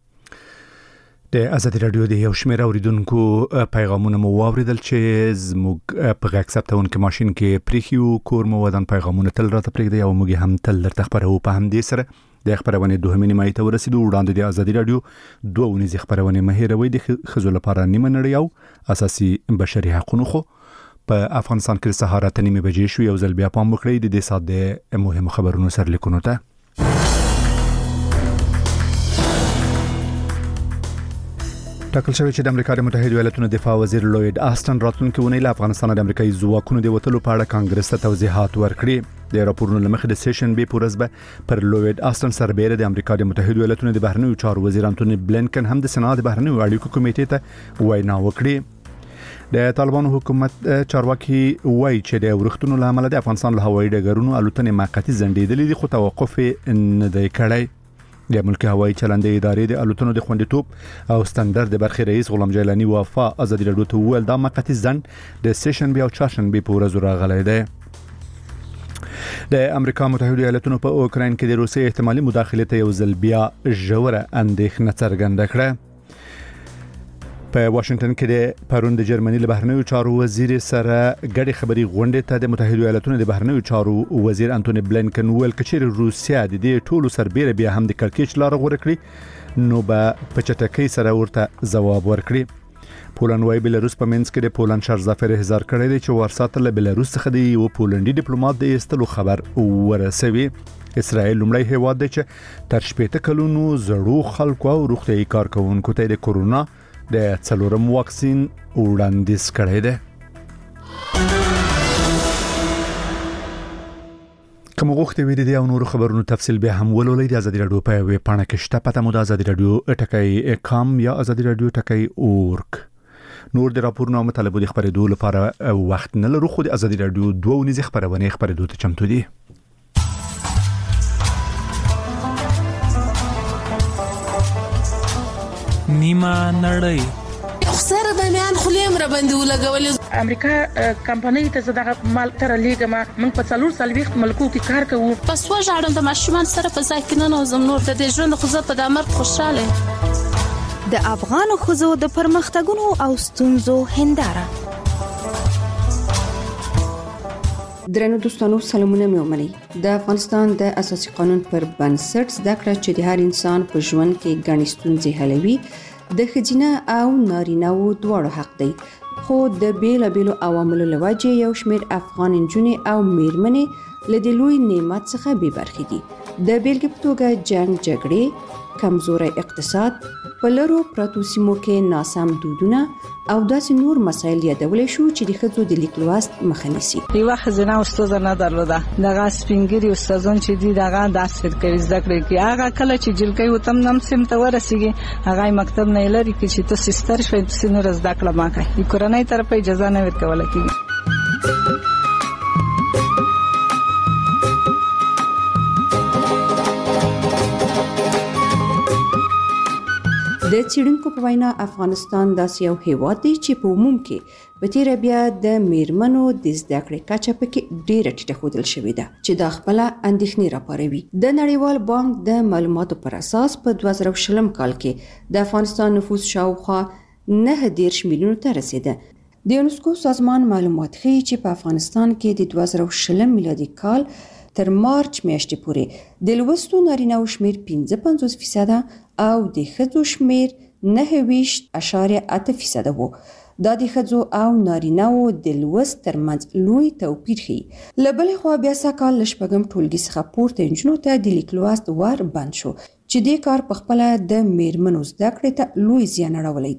د ازادي رادیو د یو شمېر اوریدونکو پیغامونه مو واوریدل چې زموږ په غږ ثبتونکو ماشين کې پریخیو کور مو ودان پیغامونه تل راته پرېږدي او موږ هم تل درته خبرو په هم دې سره د خبرونه دوه نیمه ته ورسېدو. وړاندې د ازادي رادیو دوه ونیزه خبرونه مهیروي د خزو لپاره نیمه نړۍ او اساسي بشري حقوقو خو په افغانستان کې سهار ته نیمه بجې شو. یو ځل بیا پام وکړئ د دې سات د مهمو خبرونو سره لیکونو ته. ټاکل شوی چې د امریکا د متحده ایالاتونو دفاع وزیر لوید آستن راتلونکي ونې له افغانستان د امریکایي ځواکونو د وټلو په اړه کانګرس ته توضیحات ورکړي. د راپورونو لمخې د سیشن بي پورزبه پر لوید آستن سربېره د امریکا د متحده ایالاتونو د بهرنیو چارو وزیر انټونی بلینکن هم د سنا د بهرنیو اړیکو کمیټې ته وینا وکړي. د طالبانو حکومت چارواکي وایي چې د ورښتونو لامل د افغانستان له هوایي ډګرونو الوتنې موقتی ځنډېدلې دي خو توقف نه دی کړی. د ملکی هوایي چلندې ادارې د الوتنو د خوندیتوب او ستاندرد د برخې رئیس غلام جیلانی وفا ازادي رادیو ته ویل دا موقتی ځنډ د سیشن بي او چاشن بي په ورځ راغلی دی. د امریکا متحده ایالاتونو په اوکراین کې د روسي احتمالي مداخله ته یو ځل بیا ژوره اندېښنه څرګنده کړه. په واشنگټن کې د پرون د جرمني له بهرنیو چارو وزیر سره ګډي خبري غونډه ته د متحده ایالاتونو د بهرنیو چارو وزیر انټونی بلینکن ویل چې روسیا د دې ټولو سربېره بیا هم د کړکېچ لار غوړه کړی نو به په چټکۍ سره ورته ځواب ورکړي. پولند وايي بلاروس په منځ کې د پولند شرزافر احضار کړی دی چې ورساته له بلاروس څخه د یو پولندي ډیپلوماټ د ایستلو خبر ورسوي. اسرائیل لومړی هیواد دی چې تر شپږ کلونو زړو خلکو او روغتيایي کارکونکو ته د کورونا د څلورم واکسین وړاندیز کړی دی. کوم غوښتي ویل دي او نور خبرونو تفصیل به هم ولولئ د ازادي رادیو په ویب پاڼه کې شته پته مو د ازادي رادیو ټکای کام یا ازادي رادیو ټکای اورګ. نور د راپورونو مطالبه د خبرېدو لپاره وخت نه لرو خو د ازادي رادیو دوه ونیزه خبرونه خبرېدو ته چمتو دي. نیمه نړۍ خسر د میان خلیم را باندې ولګول. امریکا کمپنۍ ته زړه مال تر لیګما موږ په څلور سال وخت ملکو کې کار کوو. پس وژاړم د ماشومان سره په ځای کې نه نوزم نور د دې ژوند خو زه په دامر خوشاله. د افغان خزو د پرمختګونو او ستونزو هنداره. درنو دوستانو سلامونه مې ومنئ. د افغانستان د اساسي قانون پر بنسټ زده کړه چې د هر انسان په ژوند کې ګڼې ستونزې حلوي د ښځینه او نارینه‌و دواړو حق دی. خو د بیلابیلو عواملو له وجې یو شمېر افغان نجونې او میرمنې له دې لوی نعمت څخه بې برخې دي. د بیلګې په توګه جنګ جګړې، کمزوری اقتصاد، په لرو پرتو سیمو کې ناسم دودونه او داسې نور مسایل یادولای شو چې د ښځو د لیک لوست مخه نیسي. یو ښځینه استاد نه درلوده دغه سپینګری استادان چې دي دغه داسې کوي زده کړې کې هغه کله چې جلګي وتم نم سم ته ورسیږي هغه مکتب نه لري چې ته سستر شوي په سینو زده کړه ما کوي د کورنۍ طرف اجازه نه ورکول کیږي. د څېړونکو په وینا افغانستان داسې یو هیواد دی چې په عموم کې په تیره بیا د میرمنو د زده کړې کچه پکې ډیره ټیټه ښودل شوې ده چې دا خپل اندېښنې راپاروي. د نړیوال بانک د معلوماتو پر اساس په دوه زره شلم کال کې د افغانستان نفوس شاوخوا نه دېرش میلیونو ته رسیده. د یونسکو سازمان معلومات ښیي چې په افغانستان کې د دوه زره شلم میلادي کال تر مارچ میاشتې پورې د لوستو نارینه‌و شمیر پنځه پنځوس فیصده او د ښځو شمیر نهه ویشت اعشاریه اته فیصده وو. دا د ښځو او نارینه‌و د لوست ترمنځ لوی توپیر ښیي. له بلې خوا بیا سږ کال له شپږم ټولګي څخه پورته نجونو ته د لیک لوست ور بند شو چې دې کار په خپله د میرمنو زده کړې ته لوی زیان اړولی دی.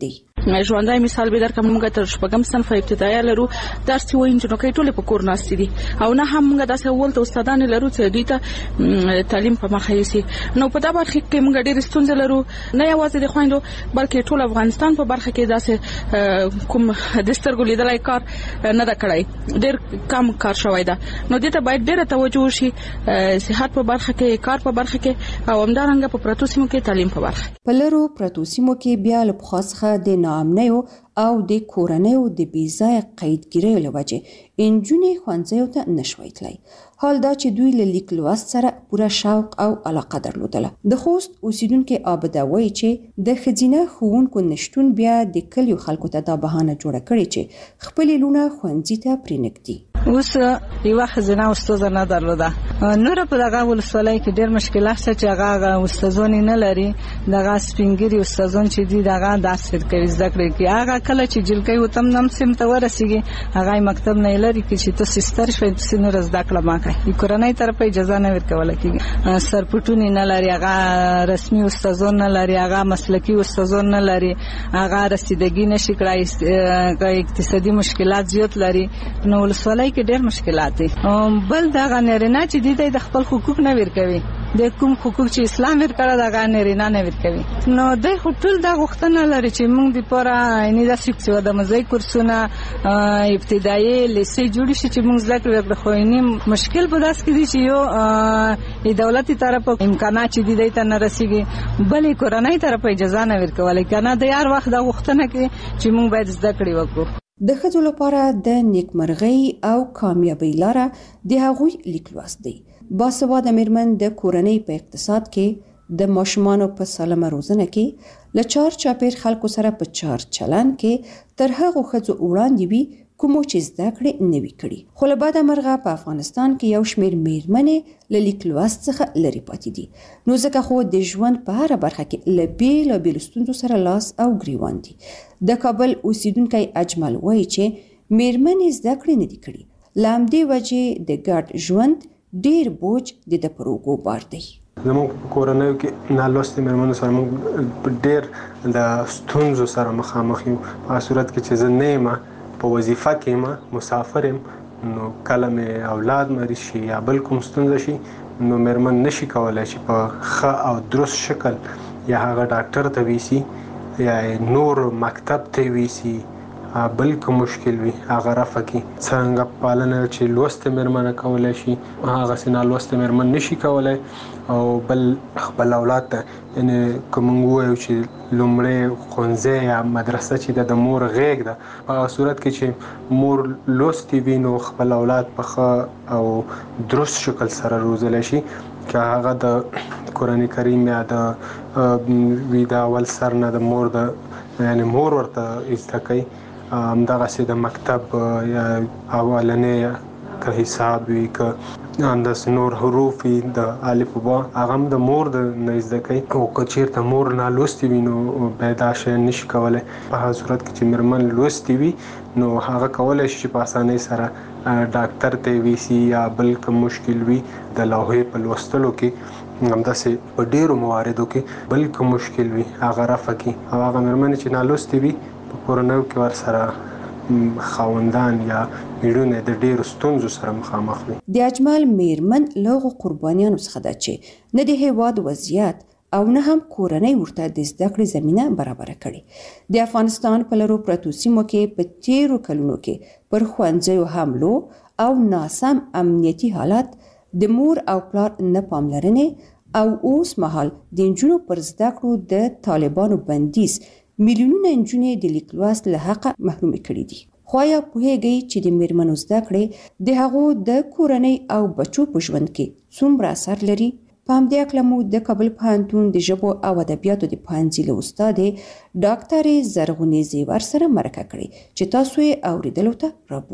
ژوندۍ مثال به درکم موږ تر شپږم صنف ابتدایي لرو درس وایي چې نو کې ټول په کور ناست دي او نه هم موږ داسې اول ته استادان لرو چې دوی ته تعلیم په مخه یسي نو په دا برخه کې موږ ډېر ستونزې لرو نه یوازې د خويندو بلکې ټول افغانستان په برخه کې داسې کوم د سترګو لیدلای کار نه دا کړای ډېر کم کار شوی دا نو دې ته باید ډېر توجه وشي صحت په برخه کې کار په برخه کې او همدارنګه په پروتو سیمو کې تعلیم په برخه په لرو پروتو سیمو کې بیا له خاصه د ناامنیو او د کورنیو د بیځای قیدګیرۍ لوجه انجونې خوانځیو ته نشوي تلای حال دا چې دوی له لیک لوست سره پوره شوق او علاقه درلودله د خوست اوسیدونکو آبدوي چې د خزینه خوونکو نشټون بیا د کلیو خلکو ته دا بهانه جوړه کړي چې خپل لونه خوانځي ته پرېنګدي اوس یو خزینه استاد نه درلوده نور په دغه ولسوالۍ کې ډېر مشکلات شته چې هغه استادونه نه لري دغه سپینګری استادون چې دي دغه درس ورکوي زده کړې کې هغه کله چې جلکې وتم نم سم ته ورسیږي هغه مکتب نه لري چې ته سستر شوي چې نور زده کړه ما کوي کورنۍ طرف اجازه نه ورکول کېږي سرپټونی نه لري هغه رسمي استادون نه لري هغه مسلکی استادون نه لري هغه رسیدګي نشي کړای اقتصادي مشکلات زیات لري نو ولسوالۍ کې ډېر مشکلات دي بل دا غنرینه چې دي د خپل حقوق نه ورکوي د کوم حقوق چې اسلام ورکړه دا غنرینه نه ورکوي نو د ټول دا غوښتنه لري چې موږ د پورا یعنی د سیکسو د مزای کورسونه ابتدایي لیسې جوړ شي چې موږ زده کړو خو یې مشکل په داس کې دي چې یو د دولتي طرف امکانات چې دي ته نه رسیږي بلې کورنۍ طرف اجازه نه ورکول کنه د یار وخت دا غوښتنه کوي چې موږ باید زده کړو وکړو د ښځو لپاره د نیکمرغۍ او کامیابی لاره د هغوی لیک لوست دی باسواده میرمن د کورنۍ په اقتصاد کې د ماشومانو په سالمه روزنه کې له چار چاپیر خلکو سره په چار چلن کې تر هغه ښځو وړاندې وي کوم چې زده کړې نه وي کړي خو له بعده مرغه په افغانستان کې یو شمېر میرمنې له لیک لوست څخه لرې پاتې دي نو ځکه خو د ژوند په هره برخه کې له بېلابېلو ستونزو سره لاس او ګریوان دي د کابل اوسیدونکی اجمل وایي چې میرمنې زده کړې نه دي کړي له همدې وجې د ګډ ژوند ډېر بوج د ده پر اوږو بار دی زموږ په کورنیو کې نالوستې میرمنو سره موږ ډېر د ستونزو سره مخامخ یو په صورت کې چې زه نه یم په وظیفه کې ما مسافر یم نو کله مې اولاد مریض شي یا بل کوم ستونزه شي نو میرمن نشي کولای چې په ښه او درست شکل یا هغه ډاکټر ته ویسي یا نور مکتب ته ویسي بل کوم مشکل وي هغه رافه کې څنګه پالنه چې لوست میرمن کولای شي هغه سینا لوست میرمن نشي کولای او بل خپل اولاد ته یعنی کوم وایو چې لومړی ښوونځی یا مدرسه چې د مور غېږ ده په صورت کې چې مور لوستي وي نو خپل اولاد په ښه او درست شکل سره روزلی شي که هغه د قرآن کریم یا د ویدا اول سر نه د مور د یعنی مور ورته زده کوي همدغسې د مکتب یا اولنې که حساب وي که انداز نور حروف وي د الف با هغه هم د مور د نه زده کوي او که چېرته مور نالوستې وي نو بیا دا شی نشي کولی په هغه صورت کې چې میرمن لوستې وي نو هغه کولی شي چې په اسانۍ سره ډاکټر ته ویسي یا بل کوم مشکل وي د لوحې په لوستلو کې همداسې په ډېرو مواردو کې بل کوم مشکل وي هغه رفع کړي او هغه میرمنې چې نالوستې وي په کورنیو کې ورسره خاوندان یا میړونه د ډېرو ستونزو سره مخامخ دي د اجمل میرمن له هغو قربانیانو څخه ده چې نه د هېواد وضعیت او نه هم کورنۍ ورته د زده کړې زمینه برابره کړې د افغانستان په لرو پرتو سیمو کې په تیرو کلونو کې پر ښوونځیو حملو او ناسم امنیتي حالت د مور او پلار نه پاملرنې او اوس مهال د نجونو پر زده کړو د طالبانو بندیز میلیونونه نجونې د لیک لوست له حقه محرومې کړي دي خو یا پوهیږئ چې د میرمنو زده کړې د هغو د کورنۍ او بچو په ژوند کې څومره اثر لري په همدې اکله مو د کابل پوهنتون د ژبو او ادبیاتو د پوهنځي له استادې ډاکټرې زرغونې زیور سره مرکه کړې چې تاسو یې اوریدلو ته رابولو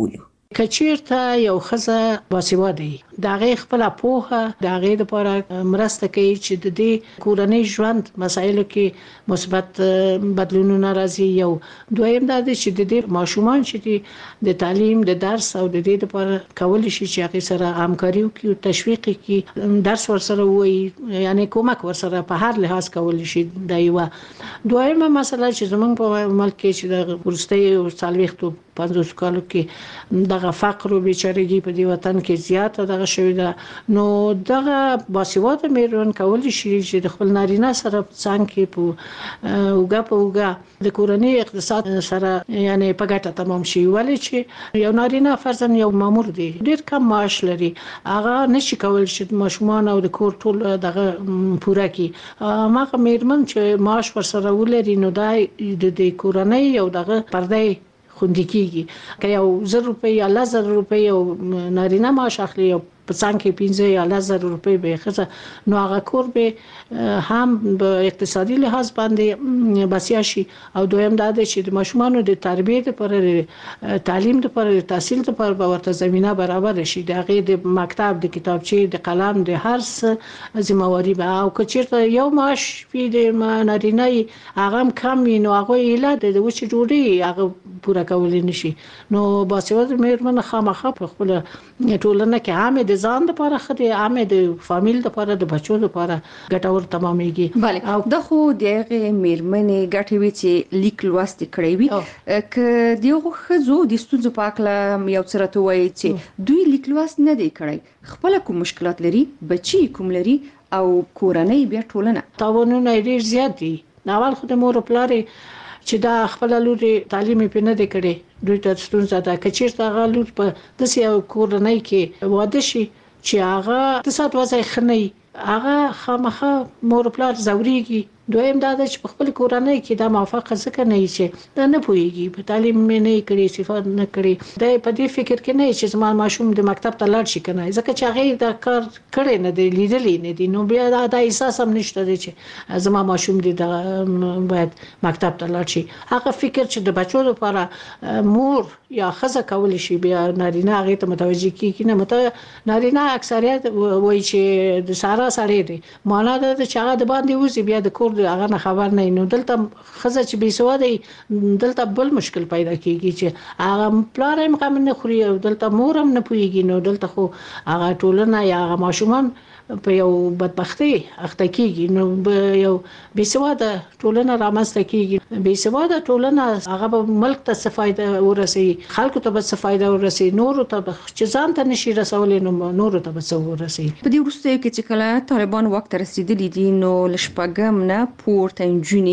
کچیرته یو خزه باسواده د هغه خپل پوهه د هغه لپاره مرسته کوي چې د دې کورنۍ ژوند مسایلو کې مثبت بدلونونه راځي. یو دویم دا دی چې د دې ماشومان چې د تعلیم د درس او د دې لپاره کول شي چې هغه سره همکاري وکړي او تشویق کړي، درس ورسره وایي، یعنی کومک ورسره په هر لحاظ کول شي. دا یو دویمه مسله چې زمونږ په ملک کې چې د ورستۍ سالويختو پنځوس کالو کې دغه فقر او بیچارهګي په دې وطن کې زیاته دغه شوې ده، نو دغه باسواده میرمن کول شي چې د خپل نارینه سره څنګه کې په اوګه په اوګه د کورنۍ اقتصاد سره یعنی په ګټه تمام شي. ولې چې یو نارینه فرضاً یو مامور دی، ډیر کم معاش لري، هغه نشي کول چې ماشومان او د کور ټول دغه پوره کړي. ماغه میرمن چې معاش ورسره ولري نو دا د کورنۍ او دغه پردې خوندې کیږي. که یو زر روپۍ یا لزر روپۍ او نارینه معاش اخلي او په څنګه کې پنځه یا لزر روپۍ به خزه، نو هغه کور به هم په اقتصادي لحاظ باندې بسیا شي. او دویم دا دی چې د ماشومانو د تربیت لپاره، تعلیم لپاره، تحصیل لپاره ورته زمينه برابر شي. د هغه د مکتب، د کتابچې، د قلم، د هر څه ذمہواری به او کچیرته یو معاش په د نارینه هغه کم نو هغه اله د وچ جوړي هغه پوره کول نشي. نو باسواده میرمن خامخا په خپل ټولنه کې عامه د ځان لپاره خدي، عامه د فامیل لپاره، د بچو لپاره ګټور تمامېږي. بله او د خو دغه میرمنې ګټوي چې لیک لوست کړی وي، ک دغه خزو د ستونزو په اړه یو څه راته وایي چې دوی لیک لوست نه دی کړی، خپل کوم مشکلات لري، بچي کوم لري او کورنۍ بیا ټولنه تاوانونه ډیر زیات دي. اول خو د مور پلار چې دا خپل لوري تعلیم په نه دی کړي، دوی ته ستونزه ده. کچیرته هغه لور په داسې یو کورنۍ کې واده شي چې هغه د سات وځي خنۍ، هغه خامخه مور پلار زوريږي. دویم دا چې په خپل کورنۍ کې دا موافقه ځکه نه چې دا نه پويږي، په تعلیم مې نه کړی، صفات نه کړی، دا په دې فکر کې نه چې زما ماشوم د مکتب ته لاړ شي کنه، ځکه چې هغه دا کار کړی نه دی، لیدلې نه دی، نو بیا دا د احساس هم نشته چې زما ماشوم دی دا باید مکتب ته لاړ شي. هغه فکر چې د بچو لپاره مور یا خزه کول شي بیا نارینه هغه ته متوجي کیږي نه. مته نارینه اکثریت وایي چې د سارا سړی دی، معنا دا چې هغه د باندې وځي بیا د کور هغه نه خبر نه. نو دلته خزه چې بي سواده دلته بل مشکل پیدا کیږي چې هغه پلار هم غم نه خوري او دلته مور هم نه پويږي. نو دلته خو هغه ټولنه یا هغه ماشومان په یو بدبختی اخته کیږي. نو یو بي سواده ټولنه رامنځته کیږي. بي سواده ټولنه هغه به ملک ته څه فائدہ ورسي، خلکو ته به څه فائدہ ورسي، نور ته چې ځان ته نشي رسولې نو نور ته به څه ورسي. په دې وروسته کې چې کله طالبان وخت رسیدلی دي نو لشپګم نه پورته انجونی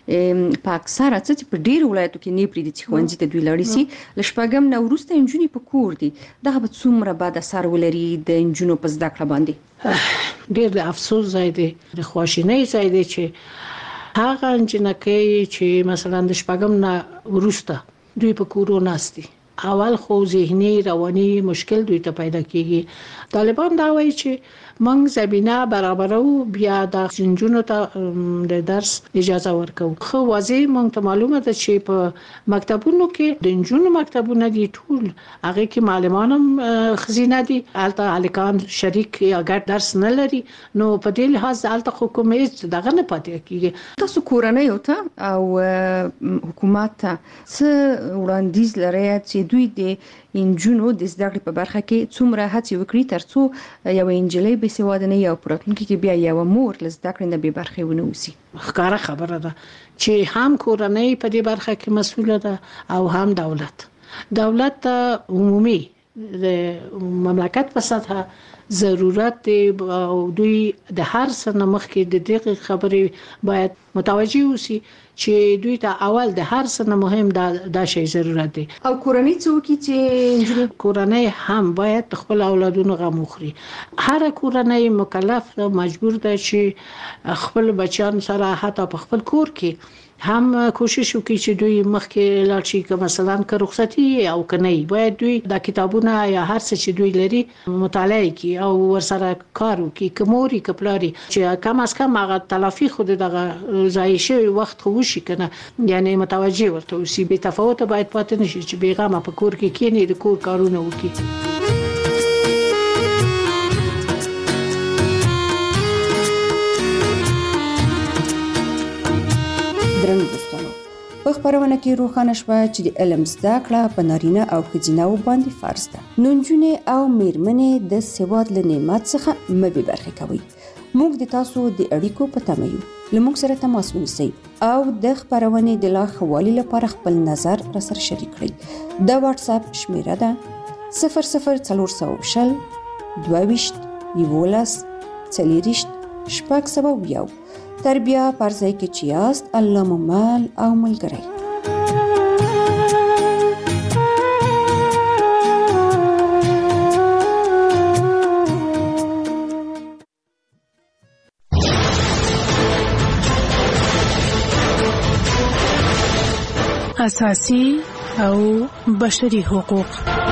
په اکثره چې په ډیر ولایتو کې نه پریدي چې خوندې ته دوی لړی سي. لشپګم نه ورسته انجونی په کور دي، دغه به څومره بعد اثر ولري د انجونو په زده کړه باندې. ډیر د افسوس ځای دی، د خواشینۍ ځای دی چې هغه انجنکۍ چې مثلا د شپږم نه ورسته دوی په کورو ناستي، اول خو ذهني رواني مشکل دوی ته پیدا کیږي. طالبان دا وایي چې موږ زمينه برابرو، بیا د جنونو ته د درس اجازه ورکو. خو واضح موږ ته معلومه ده چې په مکتبونو کې د جنونو مکتبونه دي، ټول هغه کې معلمان هم خزینه دي، البته الکان شریک یا ګډ درس نه لري. نو په دې لحاظ البته حکومت دغه نه پاتې کیږي. تاسو کورنۍ او ته او حکومت ته څه وړاندیز لري چې دوی د انجونو د زده کړې په برخه کې څومره هڅې وکړي ترڅو یو انجلۍ به سواده نه یو پراتونکو کې بیا یو مور له زده کړې نه به برخه ونه وسی. ښکاره خبره ده چې هم کورنۍ په دې برخه کې مسؤله ده او هم دولت. دولت ته عمومي د مملکت په سطح ضرورت دی او دوی د هر څه نه مخکې د دې خبرې باید متوجي اوسي چې دوی ته اول د هر څه نه مهم دا د شی ضرورت دی. او کورنۍ څوک چې کورنۍ هم باید خپل اولادونو غم وخوري. هر کورنۍ مکلف مجبور ده چې خپل بچیان سره حتی په خپل کور کې هم کوشش وکړي چې دوی مخکې لاړ شي، که مثلا که رخصتي او کنه باید دوی د کتابونه یا هر څه چې دوی لري مطالعه کوي او ورسره کار وکړي، کوموري کپلاري چې کم از کم هغه تلافي خود دغه ځای شوی وخت خو وشي کنه یعنی متوجه ورته وشي به تفاوت باید پاتې نشي چې بیغمه په کور کې کینې د کور کارونه وکړي. درنو دوستانو په خبرونه کې روښانه شوه چې د علم زده کړه په نارینه او ښځینه باندې فرض ده. نونجونې او میرمنې د سواد له نعمت څخه مه بې برخې کوي. موږ د تاسو د اړیکو په تمه یو. له موږ سره تماس ونیسئ او د خبرونې د لا ښه والي لپاره خپل نظر راسره شریک کړئ. د واتس اپ شمیره ده صفر صفر څلور سوه شل دوه ویشت یولس څلېرویشت شپږ سوه یو. تر بیا پر ځای کې چې یاست الله مو مل او ملګری. اساسي او بشري حقوق.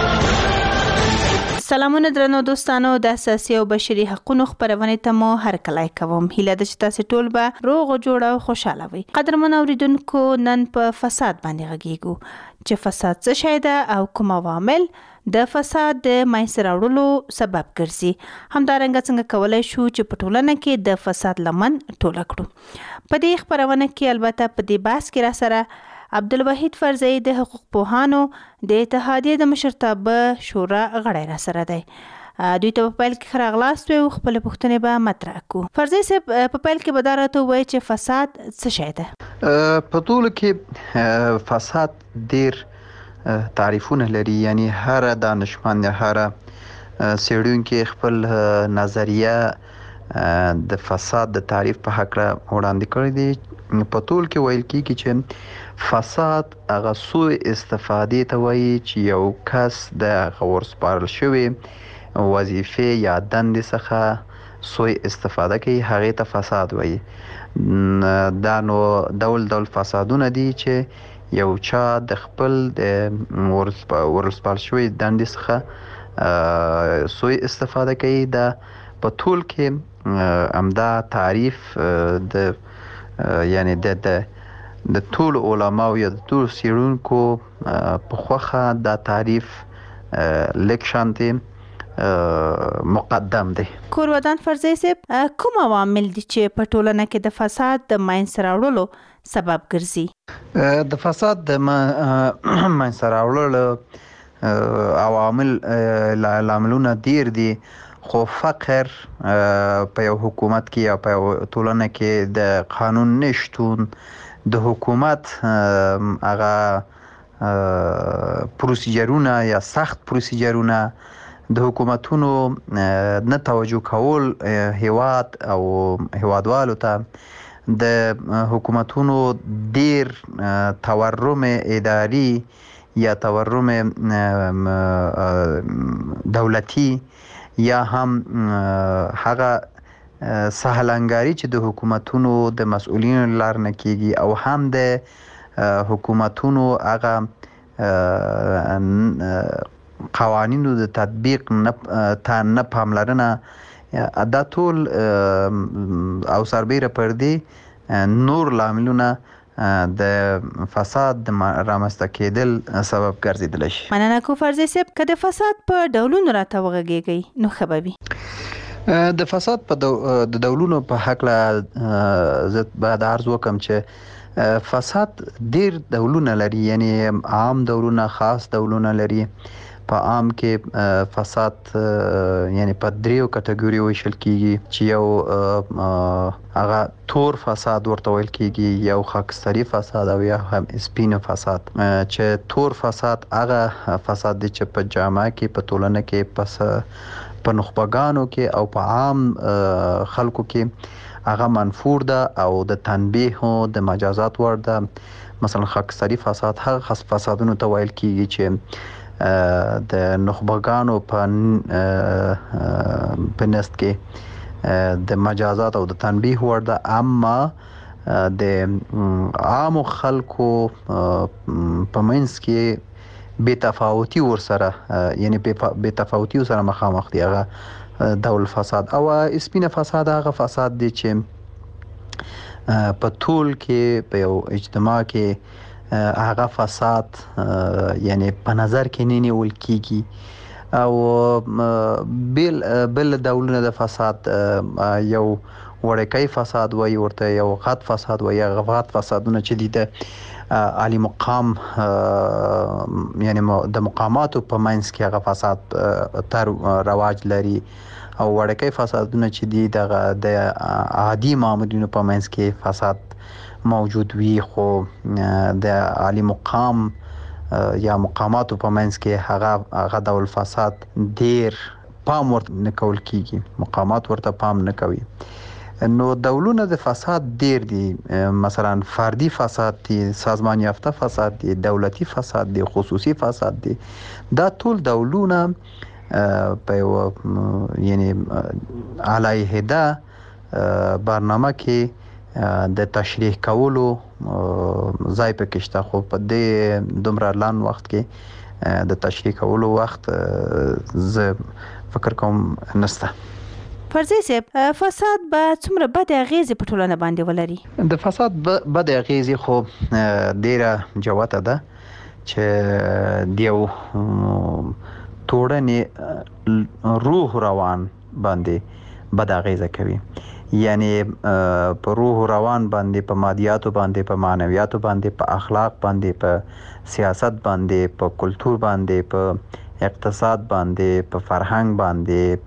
سلامونه درنو دوستانو، د اساسي او بشري حقوقو خبرونه ته مو هر کله کوم. هیله ده چې تاسو ټول به روغ جوړ او خوشاله وي. قدرمن اوریدونکو، نن په فساد باندې غږیږو چې فساد څه شی ده او کوم عوامل د فساد د منځته راوړلو سبب ګرځي. همدارنګه څنګه کولای شو چې په ټولنه کې د فساد لمن ټوله کړو. په دې خبرونه کې البته په دې بحث کې را سره عبدالوحید فرزی د حقوق پوهانو د اتحادیې د مشرتابه شورا غړی را سره دی. دوی ته په پیل کې ښه راغلاست وی او خپلې پوښتنې به مطرح کړو. فرزی صاحب، په پیل کې به دا راته ووایي چې فساد څه شی ده؟ په ټولو کې فساد ډېر تعریفونه لري، یعنی هر دانشمند یا هر څېړونکی خپل نظریه د فساد د تعریف په هکله وړاندې کړی دی. په ټول کې ویل کېږي چې فساد هغه سوء استفادې ته وایي چې یو کس د هغه ورسپارل شوې وظیفې یا دندې څخه سوء استفاده کوي، هغې ته فساد وایي. دا نو ډول ډول فسادونه دي چې یو چا د خپل د ورسپارل شوې دندې څخه سوء استفاده کوي. دا په ټول کې همدا تعریف د یعنی د د ټول علماو یا د ټول څېړونکو په خوښه دا تعریف لږ شانتې مقدم دی. کورودان فرزی صاحب، کوم عوامل دي چې په ټولنه کې د فساد د منځته راوړلو سبب ګرځي؟ د فساد د منځته راوړلو عوامل لاملونه ډېر دي، خو فقر په یو حکومت کې یا په یو ټولنه کې د قانون نشتون، د حکومت هغه پروسیجرونه یا سخت پروسیجرونه، د حکومتونو نه توجه کول هیواد او هیوادوالو ته، د حکومتونو ډیر تورم اداري یا تورم دولتي یا هم هغه سهلنګاری چې د حکومتونو د مسؤلینو لار نه کیږي او هم د حکومتونو هغه قوانینو د تطبیق نه نه پاملرنه، دا ټول او سربیره پر دې نور لاملونه د فساد د رامنځته کېدل سبب ګرځېدلی شي. مننه کو فرزی صاحب، که د فساد په ډولونو راته وغږیږئ نو ښه به وي. د فساد په د ډولونو په هکله زه باید عرض وکړم چې فساد ډېر ډولونه لري، یعنی عام ډولونه، خاص ډولونه لري. په عام کې فساد یعنی په دریو کټګوریو ویشل کیږي چې یو هغه تور فساد ورته ویل کیږي، یو خاکستري فساد او یا هم سپین فساد. چې تور فساد هغه فساد دی چې په جامعه کې په ټولنه کې پس په نخبگانو کې او په عام خلکو کې هغه منفور ده او د تنبیه او د مجازات وړ ده. مثلا خاکستري فساد هغه خاص فسادونو ته ویل کیږي چې د نخبگانو په په نست کې د مجازات او د تنبیه وړ ده، اما د عام خلکو په منځ کې بے تفاوتی ورسره یعنی بے تفاوتی سره مخامخ دی هغه ډول فساد. او سپینه فساد هغه فساد دی چې په ټول کې په یو اجتماع کې هغه فساد یعنی په نظر کې نه نیول کیږي او بل بل ډولونه د فساد یو وړکۍ فساد وایي ورته یو غټ فساد وایي هغه غټ فسادونه چې دي د عالی مقام یعنی د مقاماتو په منځ کې هغه فساد تر رواج لري او وړکۍ فسادونه چې دي دغه د عادي مامورینو په منځ کې فساد موجود وي خو د عالی مقام یا مقاماتو په منځ کې هغه هغه ډول فساد ډیر پام ورته نه کول کیږي مقامات ورته پام نه کوي نو ډولونه د فساد ډیر دي مثلا فردي فساد دي سازمان یافته فساد دي دولتي فساد دي خصوصي فساد دي دا ټول ډولونه په یو یعنی علیحده برنامه کې د تشریح کولو ځای پکې شته خو په دې دومره لان وخت کې د تشریح کولو وخت زه فکر کوم نشته. فرضي صاحب فساد به څومره بد اغیزې په ټولنه باندې ولري؟ د فساد بد اغیزې خو ډیره جوته ده چې دیو ټولنې روح روان باندې بد اغیزه کوي یعنی په روح روان باندې په مادیاتو باندې په معنویاتو باندې په اخلاق باندې په سیاست باندې په کلتور باندې په اقتصاد باندې په فرهنګ باندې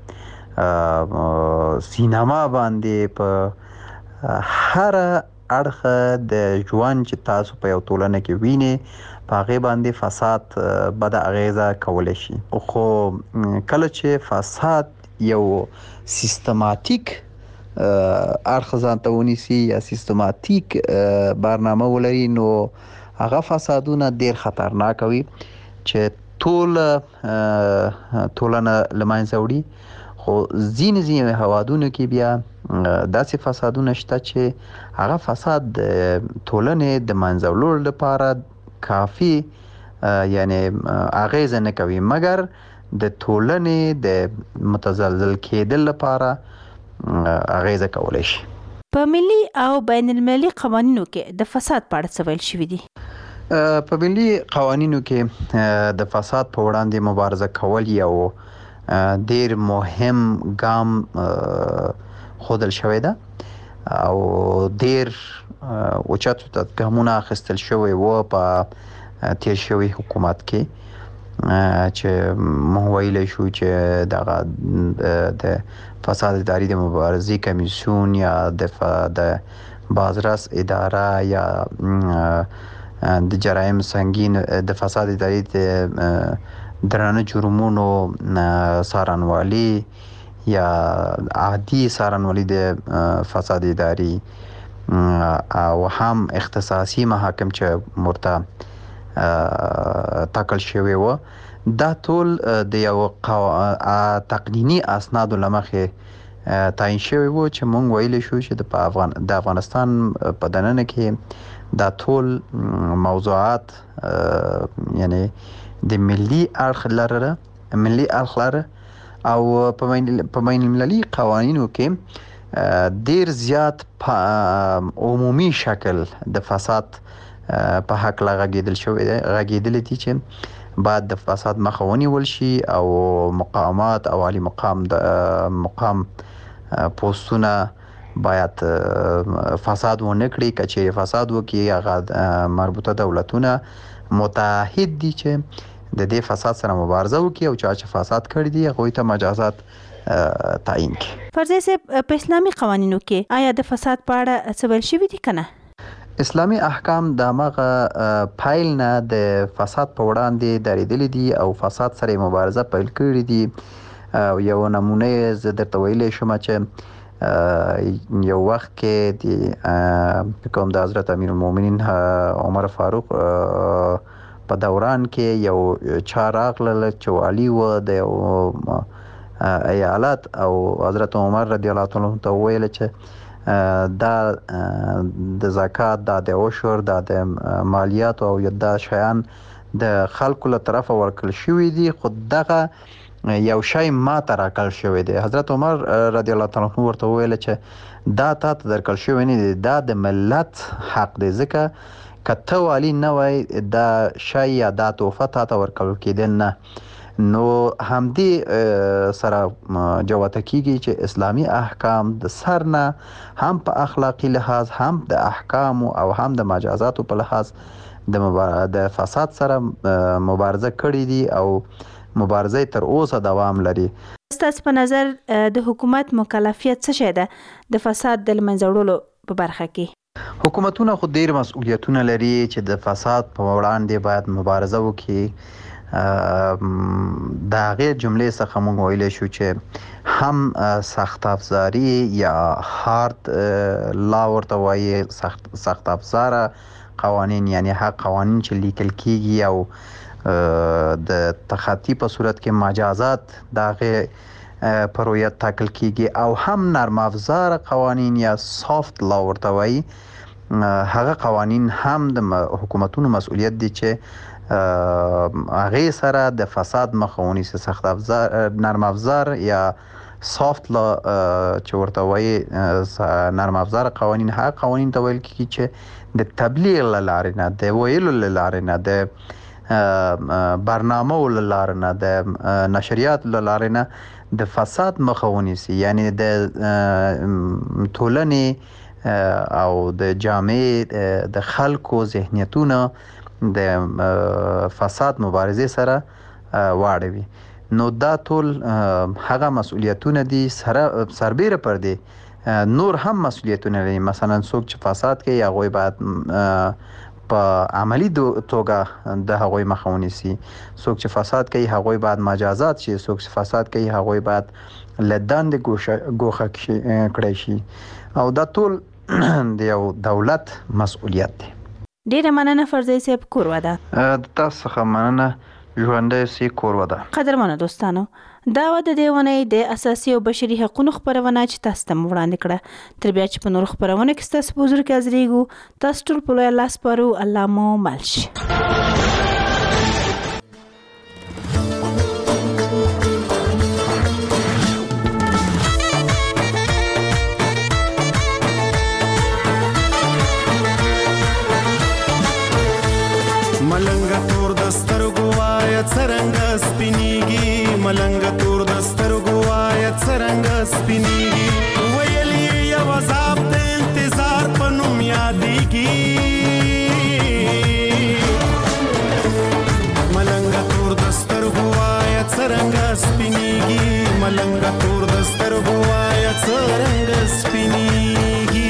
په سینما باندې په هر اړخ د ژوند چې تاسو په یو ټولنه کې وینئ په هغه باندې فساد بد اغیزه کولای شي خو کله چې فساد یو سیستماتیک اړخ ځان ته ونیسي یا سیستماتیک برنامه ولري نو هغه فسادونه ډیر خطرناک وي چې ټول ټولنه لمانځه وړي خو ځین ځین هوادونو کې بیا داسې فسادونه شته چې هغه فساد ټولنې د منځولو لپاره کافی یعنی اغیزه نه کوي مګر د ټولنې د متزلزل کېدل لپاره اغیزه کولای شي. په ملي او بین المللي قوانینو کې د فساد په اړه څه ویل شوي دي؟ په ملي قوانینو کې د فساد په وړاندې مبارزه کول یو ډیر مهم ګام خودل شوی ده او ډیر اوچتو ګامونه اخیستل شوی و په تیر شوی حکومت کې چې موږ ویلی شو چې دغه د فساد اداري د مبارزې کمیسیون یا د بازرس اداره یا د جرایم سنگین د فساد اداري د درانه جرمونو څارنوالي یا عادي څارنوالي د فساد اداري او هم اختصاصي محاکم چې مرته ټاکل شوی و دا ټول د یو تقنینی اسنادو لمخې تعیین شوی و چې مونږ ویلی شو چې د افغان د افغانستان په دننه کې دا ټول موضوعات یعنی د ملي اړخ لره ملي اړخ لره او په بین المللي قوانینو کې ډیر زیات عمومي شکل د فساد په حق لغږیدل شوی دی غږیدل دي چې بعد د فساد مخه ونیول شي او مقامات او عالی مقام د مقام پوسټونه باید فساد ونه کړي کچې فساد وکړي هغه مربوطه دولتونه متحد دي چې د دې فساد سره مبارزه وکړي او چې فساد کړی دی هغوی ته مجازات تعیین کړي. فرضي صاحب په اسلامي قوانینو کې آیا د فساد په اړه څه ویل شوي دي که نه؟ اسلامي احکام د هماغه پیل نه د فساد په وړاندې درېدلي دي او فساد سره مبارزه پیل کړي دي او یو نمونه یې زه درته ویلی شم چې یو وخت کې د کوم د حضرت امیر المؤمنین عمر فاروق په دوران کې یو چا راغلل چې والي و د یو ایالت او حضرت عمر رضی الله عنه ته ویل چې دا د زکات دا د عشر دا د مالیات او دا شیان د خلکو له طرفه ورکړل شوي دي، خو دغه یو شی ما ته راکړل شوی دی. حضرت عمر رضی الله تعالی عنه ورته وویل چې دا تا ته درکړل شوی نه دی، دا د ملت حق دی، ځکه که ته والی نه وای دا شی یا دا تحفه تا ته ورکول کېدل نه. نو همدې سره جوته کیږي چې اسلامي احکام د سر نه هم په اخلاقی لحاظ، هم د احکام او هم د مجازاتو په لحاظ د د فساد سره مبارزه کړې دي او مبارزه تر اوسه دوام لري. ستاسو په نظر د حکومت مکلفیت څه شی ده د فساد د منځه وړلو په برخه کې؟ حکومتونه خو ډیر مسؤلیتونه لري چې د فساد په وړاندې باید مبارزه وکړي. د هغې جملې څخه موږ ویلی شو چې هم سخت افزاري یا هارد لا ورته وایي، سخت سخت افزاره قوانین، یعنی هغه قوانین چې لیکل کیږي او د تخطي په صورت کې مجازات د هغې په رویت ټاکل کیږي، او هم نرم افزار قوانین یا سافت لا ورته وایي. هغه قوانین هم د حکومتونو مسؤلیت دی چې هغې سره د فساد مخه ونیسي. سخت افزار، نرم افزار یا سافت لا چې ورته وایي نرم افزار قوانین هغه قوانین ته ویل کیږي چې د تبلیغ له لارې نه، د ویلو له لارې نه، د برنامو له لارې نه، د نشریات له لارې نه د فساد مخه ونیسي. یعنی د ټولنې او د جامعې د خلکو ذهنیتونه د فساد مبارزې سره واړوي. نو دا ټول هغه مسؤلیتونه دي، سره سربیره پر دې نور هم مسؤلیتونه لري. مثلا څوک چې فساد کوي هغوی باید په عملی توګه د هغوی مخه ونیسي. څوک چې فساد کوي هغوی باید مجازات شي. څوک چې فساد کوي هغوی باید له دندې ګوښه کړی شي. او دا ټول د یو دولت مسؤلیت دی. ډیره مننه فرزي صاحب، کور وده. تاسو څخه مننه، ژوندی سي، کور وده. قدرمنو دوستانو، دا و د دې ونې د اساسي او بشري حقوقو خبرونه چې تاسو ته وړاندې کړه. تر بیا چې په نور خبرونه کې تاسو په حضور کې حاضرېږو، تاسو ټول په لوی الله سپارو. الله مو مل شي. ملنګ تور دستر ګوایت سرنګ سپینیږي، ملنګ تور دستر ګوایت سرنګ سپینیږي. ویلی یو عذاب ته انتظار پنوم یادېږي. ملنګ تور دستر ګوایت سرنګ سپینیږي، ملنګ تور دستر ګوایت سرنګ سپینیږي.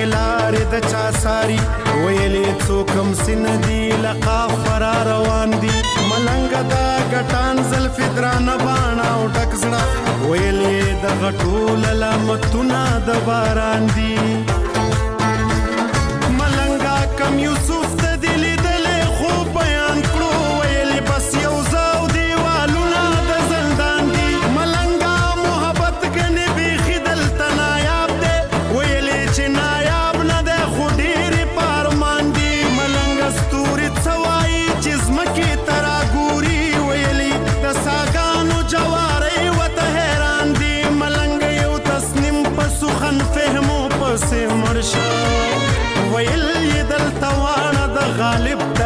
لارې د چا ساری ویلې څوکم سن دی لقا فرار روان دي ملنګ دا غټان زلف درانه باڼه او ټک زړه ویلې د غټو لمتونه د باران دي ملنګا کم یوسف ته دی لیدلې خو بیان کړو ویلې بس یو زاو دیوالونه د زندان دي ملنګا محبت کني بیخي دلته نایاب دی ویلې چې نایاب نه ده خو ډېرې پارمان دي ملنګ ستوري څوایي چې ځمکې ته راګوري ویلې د ساګانو جوارۍ ورته حیران دي ملنګ یو تصنیم په سخن فهمو پسې مړ شه ویل یې دلته واڼه د غالب